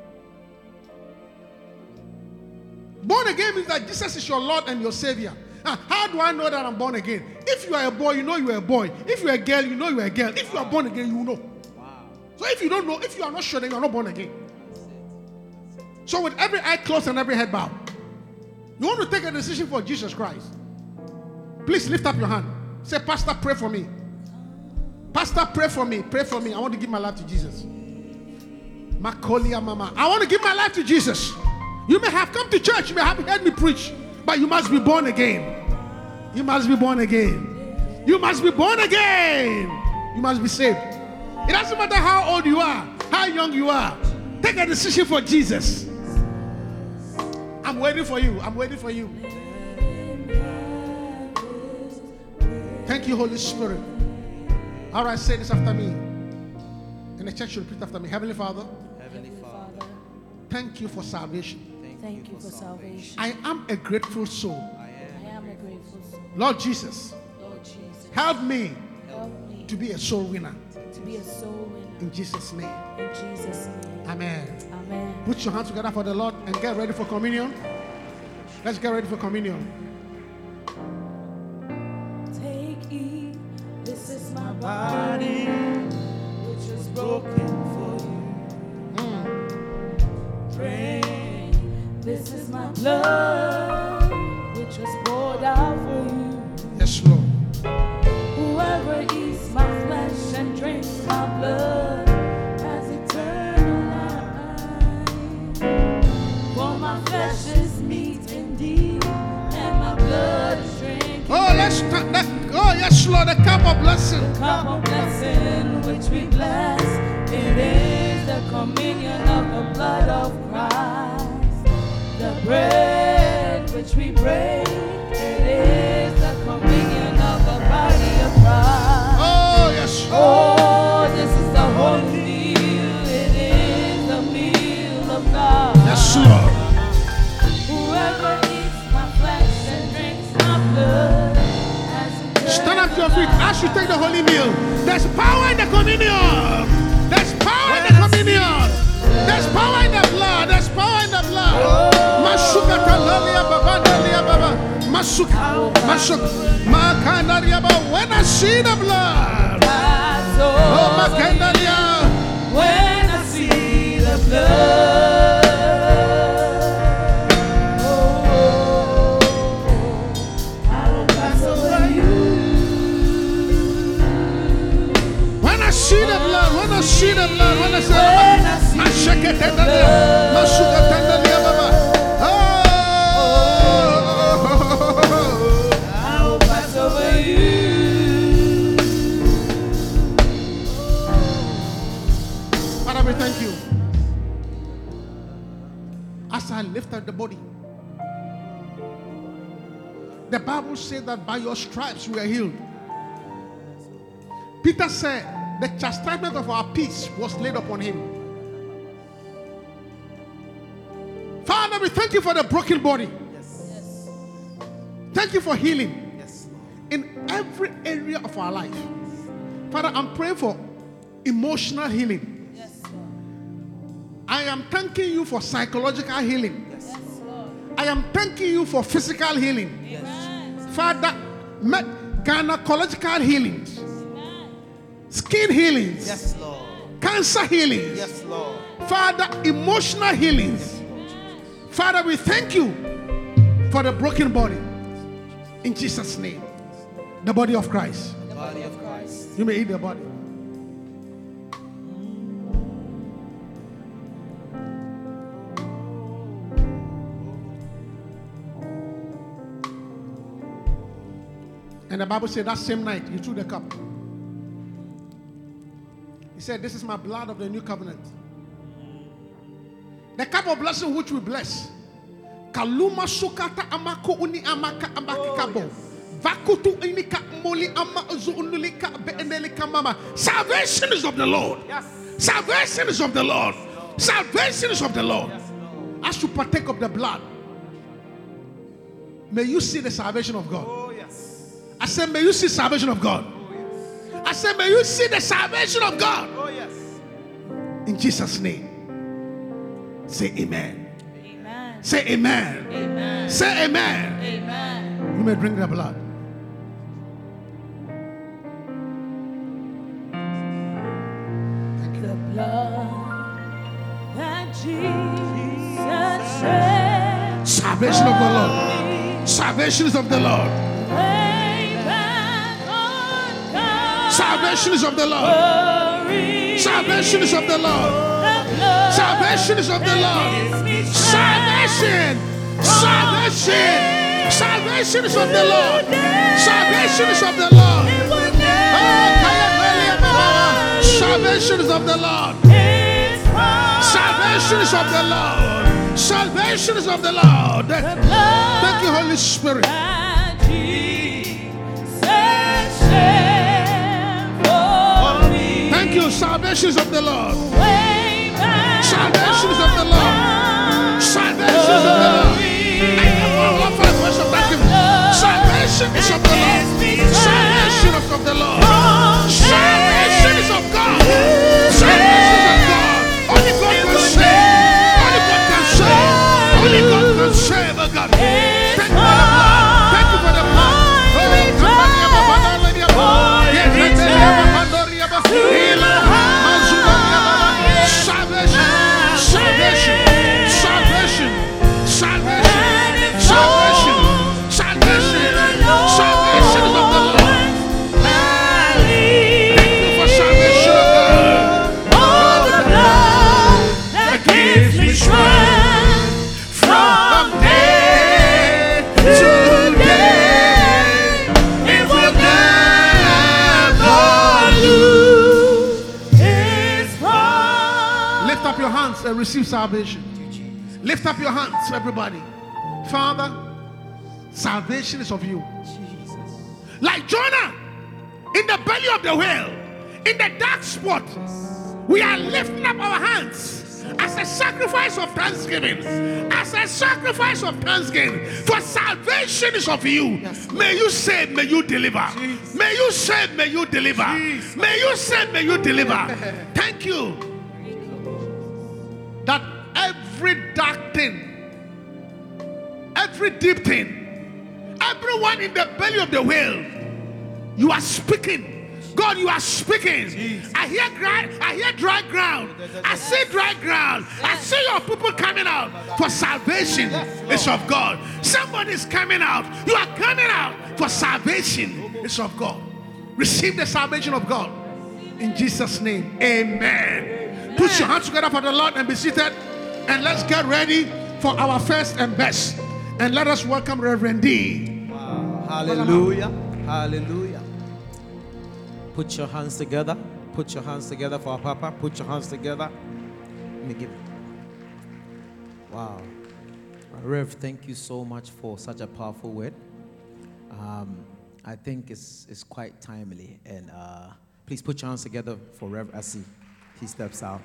Born again means that Jesus is your Lord and your Savior. Now, how do I know that I'm born again? If you are a boy, you know you are a boy. If you are a girl, you know you are a girl. If you are born again, you will know. Wow. So if you don't know, if you are not sure, then you are not born again. So with every eye closed and every head bowed, you want to take a decision for Jesus Christ. Please lift up your hand. Say, Pastor, pray for me. Pastor, pray for me. Pray for me. I want to give my life to Jesus. Makolia mama. I want to give my life to Jesus. You may have come to church. You may have heard me preach. But you must be born again. You must be born again. You must be born again. You must be saved. It doesn't matter how old you are, how young you are. Take a decision for Jesus. I'm waiting for you. I'm waiting for you. Thank you, Holy Spirit. All right, say this after me. And the church should repeat after me. Heavenly Father, Heavenly Father, thank you for salvation. thank you for salvation. I am a grateful soul. I am a grateful soul. Lord Jesus, Lord Jesus, help me help me to be a soul winner. to be a soul winner. In Jesus' name. In Jesus' name. Amen. Amen. Put your hands together for the Lord and get ready for communion. Let's get ready for communion. Take ye, this is my body, which was broken for you. Mm. Drink, this is my blood, which was poured out for you. Yes, Lord. Whoever eats my flesh and drinks my blood has eternal life. For my flesh is meat indeed, and my blood is drink. Oh, let's ta- that, oh yes, Lord, the cup of blessing. The cup of blessing which we bless, it is the communion of the blood of Christ. The bread which we break, it is the communion of the body of Christ. Oh, yes. Oh, this is the holy meal, it is the meal of God. Yes, Lord. Whoever eats my flesh and drinks my blood has eternal Stand up to your feet as you take the holy meal. There's power in the communion. There's power in the communion. There's power in the blood. There's power in the blood. Masuka talalia baba dalia baba. Masuka, masuka, makandalia baba. When I see the blood, oh makandalia. When I see the blood, oh, I will pass over you. When I see the blood, when I see the blood, when I see the When I blood, see masuka the tandalia, blood. masuka tandalia baba. I will pass over you. Father, we thank you. As I lift up the body, The Bible said that by your stripes we are healed. Peter said the chastisement of our peace was laid upon him. Father, we thank you for the broken body. Yes. Thank you for healing Yes. in every area of our life. Father, I'm praying for emotional healing. Yes, Lord. I am thanking you for psychological healing. Yes, Lord. I am thanking you for physical healing. Amen. Father, met gynecological healings, skin healings, Yes, Lord. cancer healings. Yes, Lord. Father, emotional healings. Father, we thank you for the broken body. In Jesus' name. The body of Christ. The body of Christ. You may eat the body. And the Bible said that same night he took the cup. He said, this is my blood of the new covenant. The cup of blessing which we bless. Kaluma sukata amako uni amaka ambakikabo. Vakutu inika moli ama uzunulika beenelika mama. Salvation is of the Lord. Yes. Salvation is of the Lord. Salvation is of the Lord. Yes, Lord. As you partake of the blood, may you see the salvation of God. Oh, yes. I said, may you see salvation of God. Oh, yes. I said, may you see the salvation of God. Oh, yes. In Jesus' name. Say amen. Amen. Say amen. Amen. Say amen. Amen. You may drink the blood. Thank you. The blood that Jesus shed Salvation of the Lord. Salvation is of the Lord. way back on Calvary. Salvation is of the Lord. Salvation is of the Lord. The blood Salvation is of the Lord. Salvation. Salvation. Salvation is of the Lord. Salvation is of the Lord. Oh, salvation is of the Lord. Salvation is of the Lord. Salvation is of the Lord. Thank you, Holy Spirit. that Jesus shed for me. Thank you. Salvation is of the Lord. Way back Salvation is of the Lord. Salvation is of the Lord. I have all of our worship. Thank you. Salvation is of the Lord. Salvation is of the Lord. Salvation is of God. Salvation is of God. Only God can save. Only God can save. Only God can save. Oh God. Thank you for the blood. Thank you for the blood. Oh, come on, yeah, Baba, Baba, yeah, Baba. Yeah, yeah, yeah, Baba, yeah, Baba. Healer, Mazuba, yeah, Baba. Salvation. Salvation. Salvation. Salvation. Salvation. Salvation. Salvation is of the Lord. Thank you for salvation of God. Oh, the blood that gives me strength From day to day, it will never lose. is from Lift up your hands and receive salvation. Lift up your hands, everybody. Father, salvation is of you. Like Jonah in the belly of the whale, in the dark spot, we are lifting up our hands as a sacrifice of thanksgiving. As a sacrifice of thanksgiving. For salvation is of you. May you save, may you deliver. May you save, may you deliver. May you save, may you deliver. Thank you. That every dark thing, every deep thing, everyone in the belly of the whale, you are speaking. God, you are speaking. I hear dry, I hear dry ground. I see dry ground. I see your people coming out. For salvation is of God. Somebody is coming out. You are coming out. For salvation is of God. Receive the salvation of God. In Jesus' name. Amen. Put your hands together for the Lord and be seated. And let's get ready for our first and best. And let us welcome Reverend D. Wow. Hallelujah. Hallelujah. Put your hands together. Put your hands together for our Papa. Put your hands together. Let me give it. Wow. Rev, thank you so much for such a powerful word. Um, I think it's, it's quite timely. And uh, please put your hands together for Reverend as he, he steps out.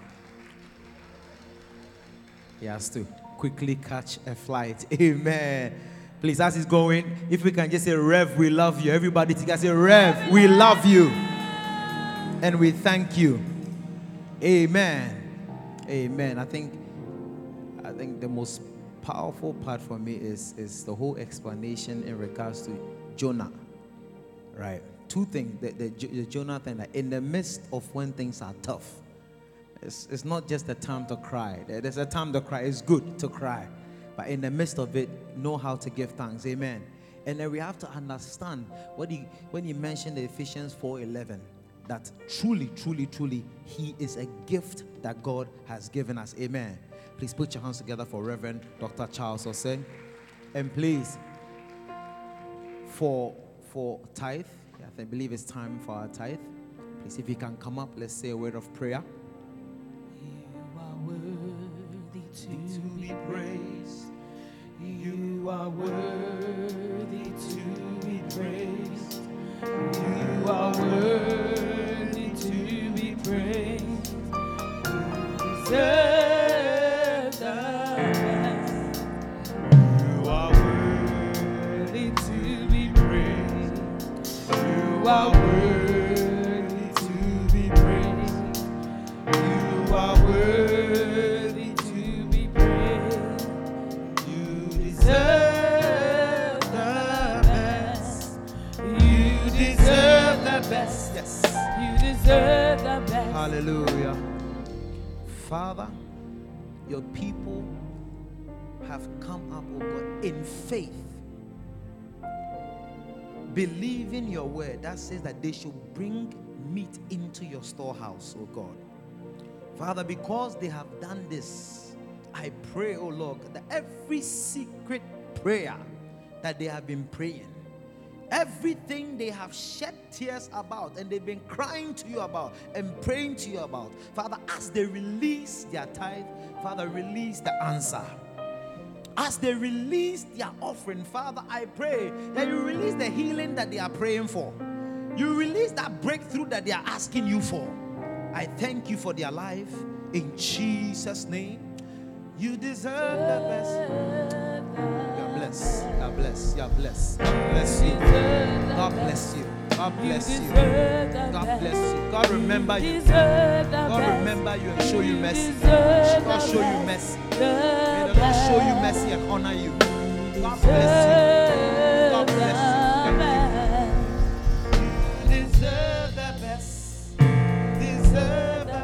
He has to quickly catch a flight. Amen. Please, as he's going, if we can just say, Rev, we love you. Everybody together say, Rev, we love you. And we thank you. Amen. Amen. I think I think the most powerful part for me is, is the whole explanation in regards to Jonah. Right? Two things. The, the, the Jonah thing, that in the midst of when things are tough, it's, it's not just a time to cry. There's a time to cry. It's good to cry. But in the midst of it, know how to give thanks. Amen. And then we have to understand what he, when he mentioned the Ephesians four eleven, that truly, truly, truly, he is a gift that God has given us. Amen. Please put your hands together for Reverend Doctor Charles Osei. And please, for, for tithe, I believe it's time for our tithe. Please, if you can come up, let's say a word of prayer. You are worthy to be praised. You are worthy to be praised. You are worthy to be praised. You deserve the best. You are worthy to be praised. You are worthy to be praised. You are worthy to be praised. You deserve the best. You deserve the best. Yes. You deserve the best. Hallelujah. Father, your people have come up, oh God, in faith, believing your word that says that they should bring meat into your storehouse, oh God. Father, because they have done this, I pray, oh Lord, that every secret prayer that they have been praying, everything they have shed tears about and they've been crying to you about and praying to you about, Father, as they release their tithe, Father, release the answer. As they release their offering, Father, I pray that you release the healing that they are praying for. You release that breakthrough that they are asking you for. I thank you for their life in Jesus' name. You deserve the best. God bless. God bless. God bless. God bless you. God bless you. God bless you. God bless you. God remember you. God remember you and show you mercy. God show you mercy. May the Lord show you mercy and honor you. God bless you. God bless you. You deserve the best. Deserve the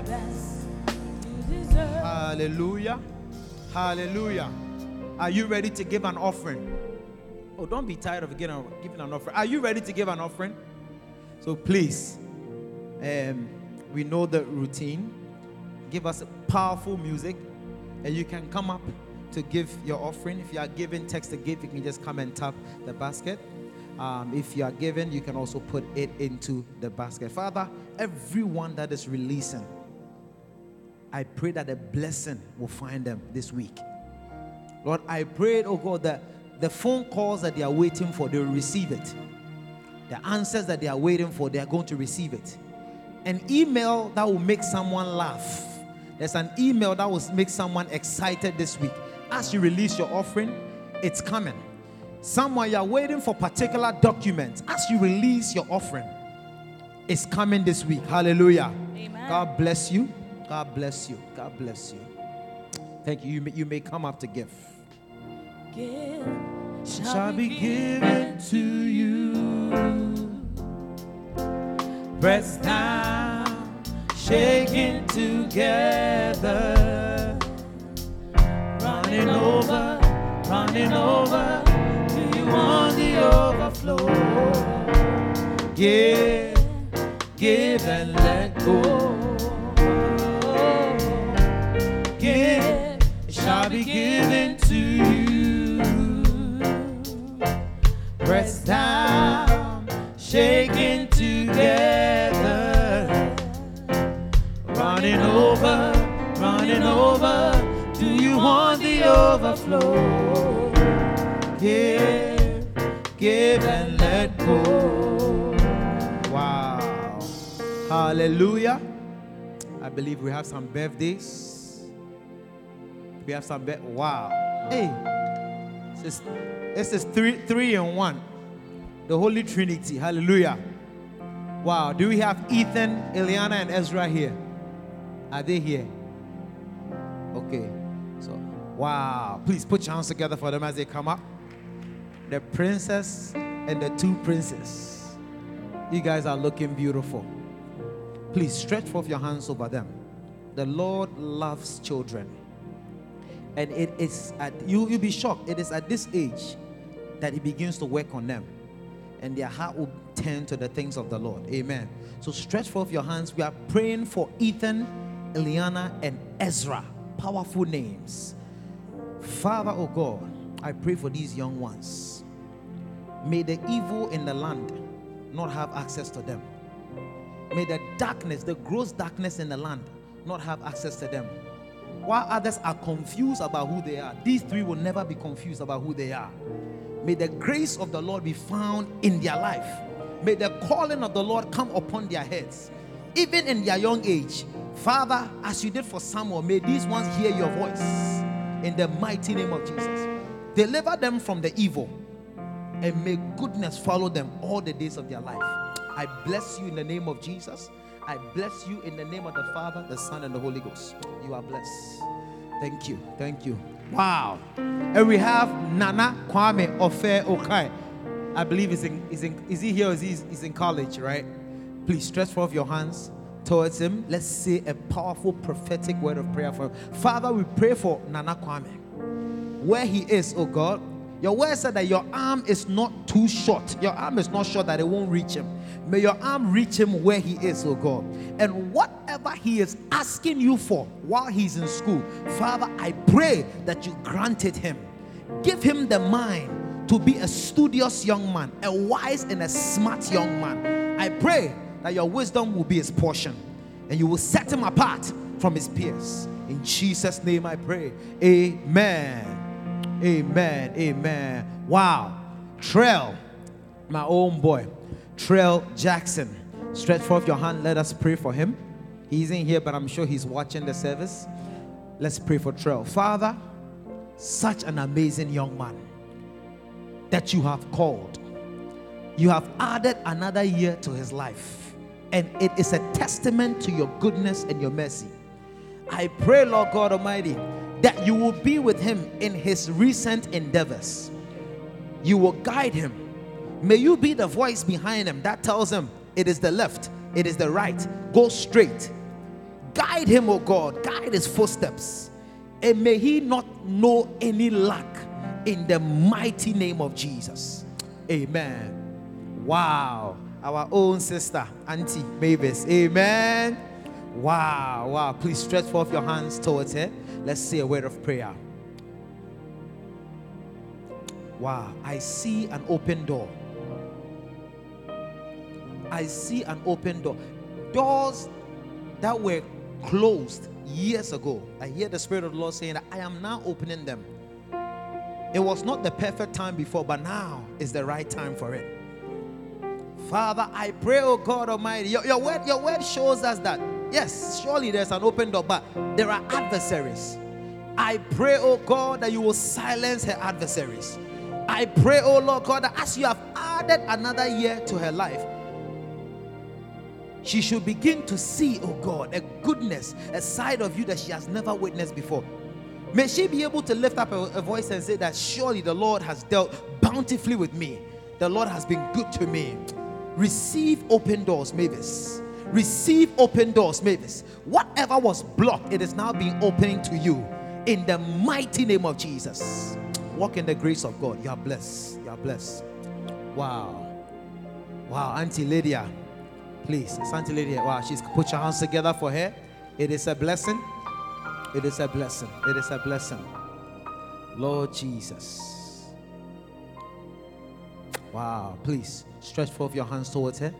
best. Hallelujah. Hallelujah. Are you ready to give an offering? Oh, don't be tired of giving, giving an offering. Are you ready to give an offering? So please, um, we know the routine. Give us powerful music, and you can come up to give your offering. If you are giving, text the gift. You can just come and tap the basket. Um, if you are giving, you can also put it into the basket. Father, everyone that is releasing, I pray that a blessing will find them this week. Lord, I pray, oh God, that the phone calls that they are waiting for, they will receive it. The answers that they are waiting for, they are going to receive it. An email that will make someone laugh. There's an email that will make someone excited this week. As you release your offering, it's coming. Someone, you are waiting for particular documents. As you release your offering, it's coming this week. Hallelujah. Amen. God bless you. God bless you. God bless you. Thank you. You may, you may come up to give. Give shall be given to you. Pressed down, shaking together, running over, running over. Do you want the overflow? Give, give and let go. Give, it shall be given to you. Pressed down, shaking together, running over, running over. Do you want the overflow? Give, give and let let go. Wow. Hallelujah. I believe we have some birthdays. We have some birthdays. Wow. Hey. This is, this is three, three and one. The Holy Trinity. Hallelujah. Wow. Do we have Ethan, Eliana, and Ezra here? Are they here? Okay. So, wow. Please put your hands together for them as they come up. The princess and the two princes. You guys are looking beautiful. Please stretch forth your hands over them. The Lord loves children. And it is at, you, you'll be shocked. It is at this age that He begins to work on them. And their heart will turn to the things of the Lord. Amen. So stretch forth your hands. We are praying for Ethan, Eliana, and Ezra. Powerful names. Father, oh God, I pray for these young ones. May the evil in the land not have access to them. May the darkness, the gross darkness in the land, not have access to them. While others are confused about who they are, these three will never be confused about who they are. May the grace of the Lord be found in their life. May the calling of the Lord come upon their heads, even in their young age. Father, as you did for Samuel, may these ones hear your voice in the mighty name of Jesus. Deliver them from the evil, and may goodness follow them all the days of their life. I bless you in the name of Jesus. I bless you in the name of the Father, the Son, and the Holy Ghost. You are blessed. Thank you. Thank you. Wow. And we have Nana Kwame Ofe Okai. I believe he's in, he's in, is he here or is he he's in college, right? Please stretch forth your hands towards him. Let's say a powerful prophetic word of prayer for him. Father, we pray for Nana Kwame. Where he is, oh God, your word said that your arm is not too short. Your arm is not short that it won't reach him. May your arm reach him where he is, oh God. And whatever he is asking you for while he's in school, Father, I pray that you granted him. Give him the mind to be a studious young man, a wise and a smart young man. I pray that your wisdom will be his portion and you will set him apart from his peers. In Jesus' name I pray. Amen. Amen. Amen. Wow. Trell, my own boy. Trell Jackson. Stretch forth your hand. Let us pray for him. He's in here, but I'm sure he's watching the service. Let's pray for Trell. Father, such an amazing young man that you have called. You have added another year to his life. And it is a testament to your goodness and your mercy. I pray, Lord God Almighty, that you will be with him in his recent endeavors. You will guide him. May you be the voice behind him that tells him it is the left, it is the right, go straight. Guide him, oh God, guide his footsteps. And may he not know any lack in the mighty name of Jesus. Amen. Wow. Our own sister, Auntie Mavis. Amen. Wow. Wow. Please stretch forth your hands towards her. Let's say a word of prayer. Wow. I see an open door. I see an open door. Doors that were closed years ago. I hear the Spirit of the Lord saying that I am now opening them. It was not the perfect time before, but now is the right time for it. Father, I pray, oh God Almighty, your, your word, your word shows us that, yes, surely there's an open door, but there are adversaries. I pray, oh God, that you will silence her adversaries. I pray, oh Lord God, that as you have added another year to her life, she should begin to see, oh God, a goodness, a side of you that she has never witnessed before. May she be able to lift up a, a voice and say that surely the Lord has dealt bountifully with me. The Lord has been good to me. Receive open doors, Mavis. Receive open doors, Mavis. Whatever was blocked, it is now being opened to you. In the mighty name of Jesus. Walk in the grace of God. You are blessed. You are blessed. Wow. Wow, Auntie Lydia. Please, it's Auntie Lydia. Wow, she's put your hands together for her. It is a blessing. It is a blessing. It is a blessing. Lord Jesus. Wow, please stretch forth your hands towards her.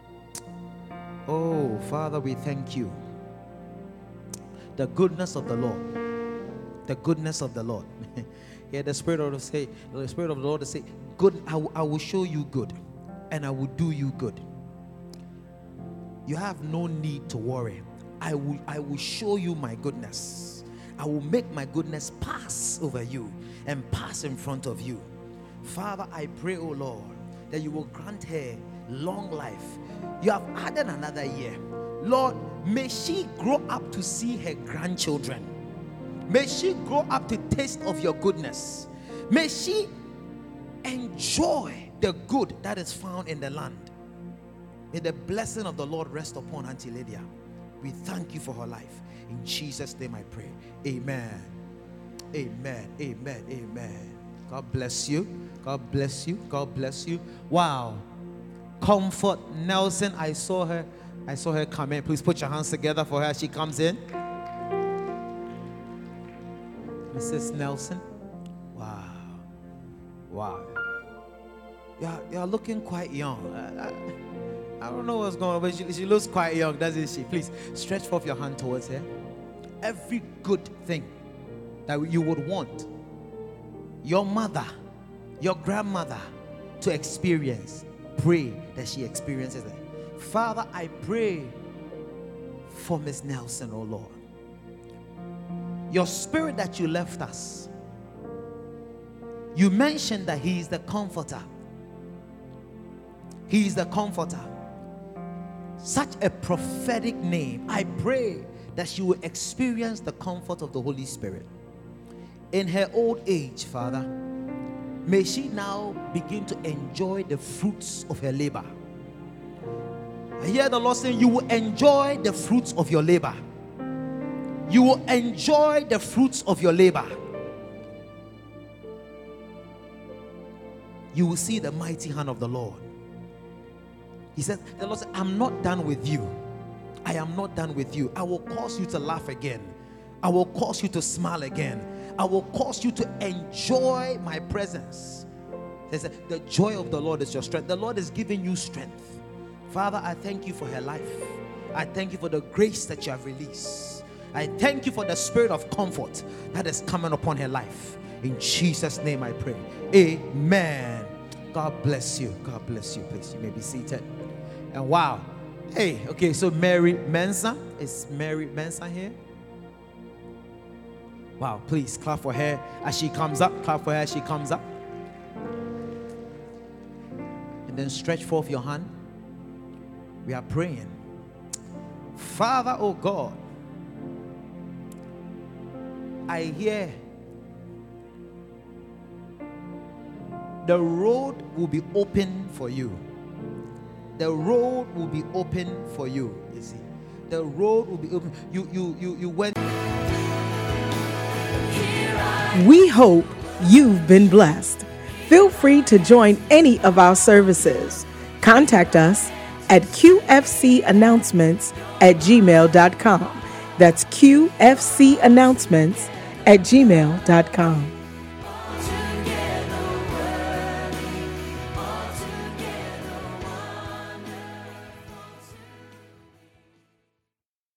Oh, Father, we thank you. The goodness of the Lord. The goodness of the Lord. Yeah, the Spirit of the say, the Spirit of the Lord to say, good, I, w- I will show you good. and I will do you good. You have no need to worry. I will, I will show you my goodness. I will make my goodness pass over you and pass in front of you. Father, I pray, oh Lord, that you will grant her long life. You have added another year. Lord, may she grow up to see her grandchildren. May she grow up to taste of your goodness. May she enjoy the good that is found in the land. May the blessing of the Lord rest upon Auntie Lydia. We thank you for her life. In Jesus' name I pray. Amen. Amen. Amen. Amen. God bless you. God bless you. God bless you. Wow. Comfort Nelson. I saw her. I saw her come in. Please put your hands together for her as she comes in. Missus Nelson. Wow. Wow. You're, you're looking quite young. I, I, I don't know what's going on, but she, she looks quite young, doesn't she? Please stretch forth your hand towards her. Every good thing that you would want your mother, your grandmother to experience, pray that she experiences it. Father, I pray for Miss Nelson, oh Lord. Your spirit that you left us, you mentioned that he is the comforter. He is the comforter. Such a prophetic name. I pray that she will experience the comfort of the Holy Spirit. In her old age, Father, may she now begin to enjoy the fruits of her labor. I hear the Lord saying, you will enjoy the fruits of your labor. You will enjoy the fruits of your labor. You will see the mighty hand of the Lord. He said, the Lord said, I'm not done with you. I am not done with you. I will cause you to laugh again. I will cause you to smile again. I will cause you to enjoy my presence. He said, the joy of the Lord is your strength. The Lord is giving you strength. Father, I thank you for her life. I thank you for the grace that you have released. I thank you for the spirit of comfort that is coming upon her life. In Jesus' name I pray. Amen. God bless you. God bless you. Please, you may be seated. And wow. Hey, okay, so Mary Mensah. Is Mary Mensah here? Wow, please clap for her as she comes up. Clap for her as she comes up. And then stretch forth your hand. We are praying. Father, oh God, I hear the road will be open for you. The road will be open for you. You see, the road will be open. You, you, you, you went. We hope you've been blessed. Feel free to join any of our services. Contact us at q f c announcements at gmail dot com. That's Q F C announcements at gmail dot com.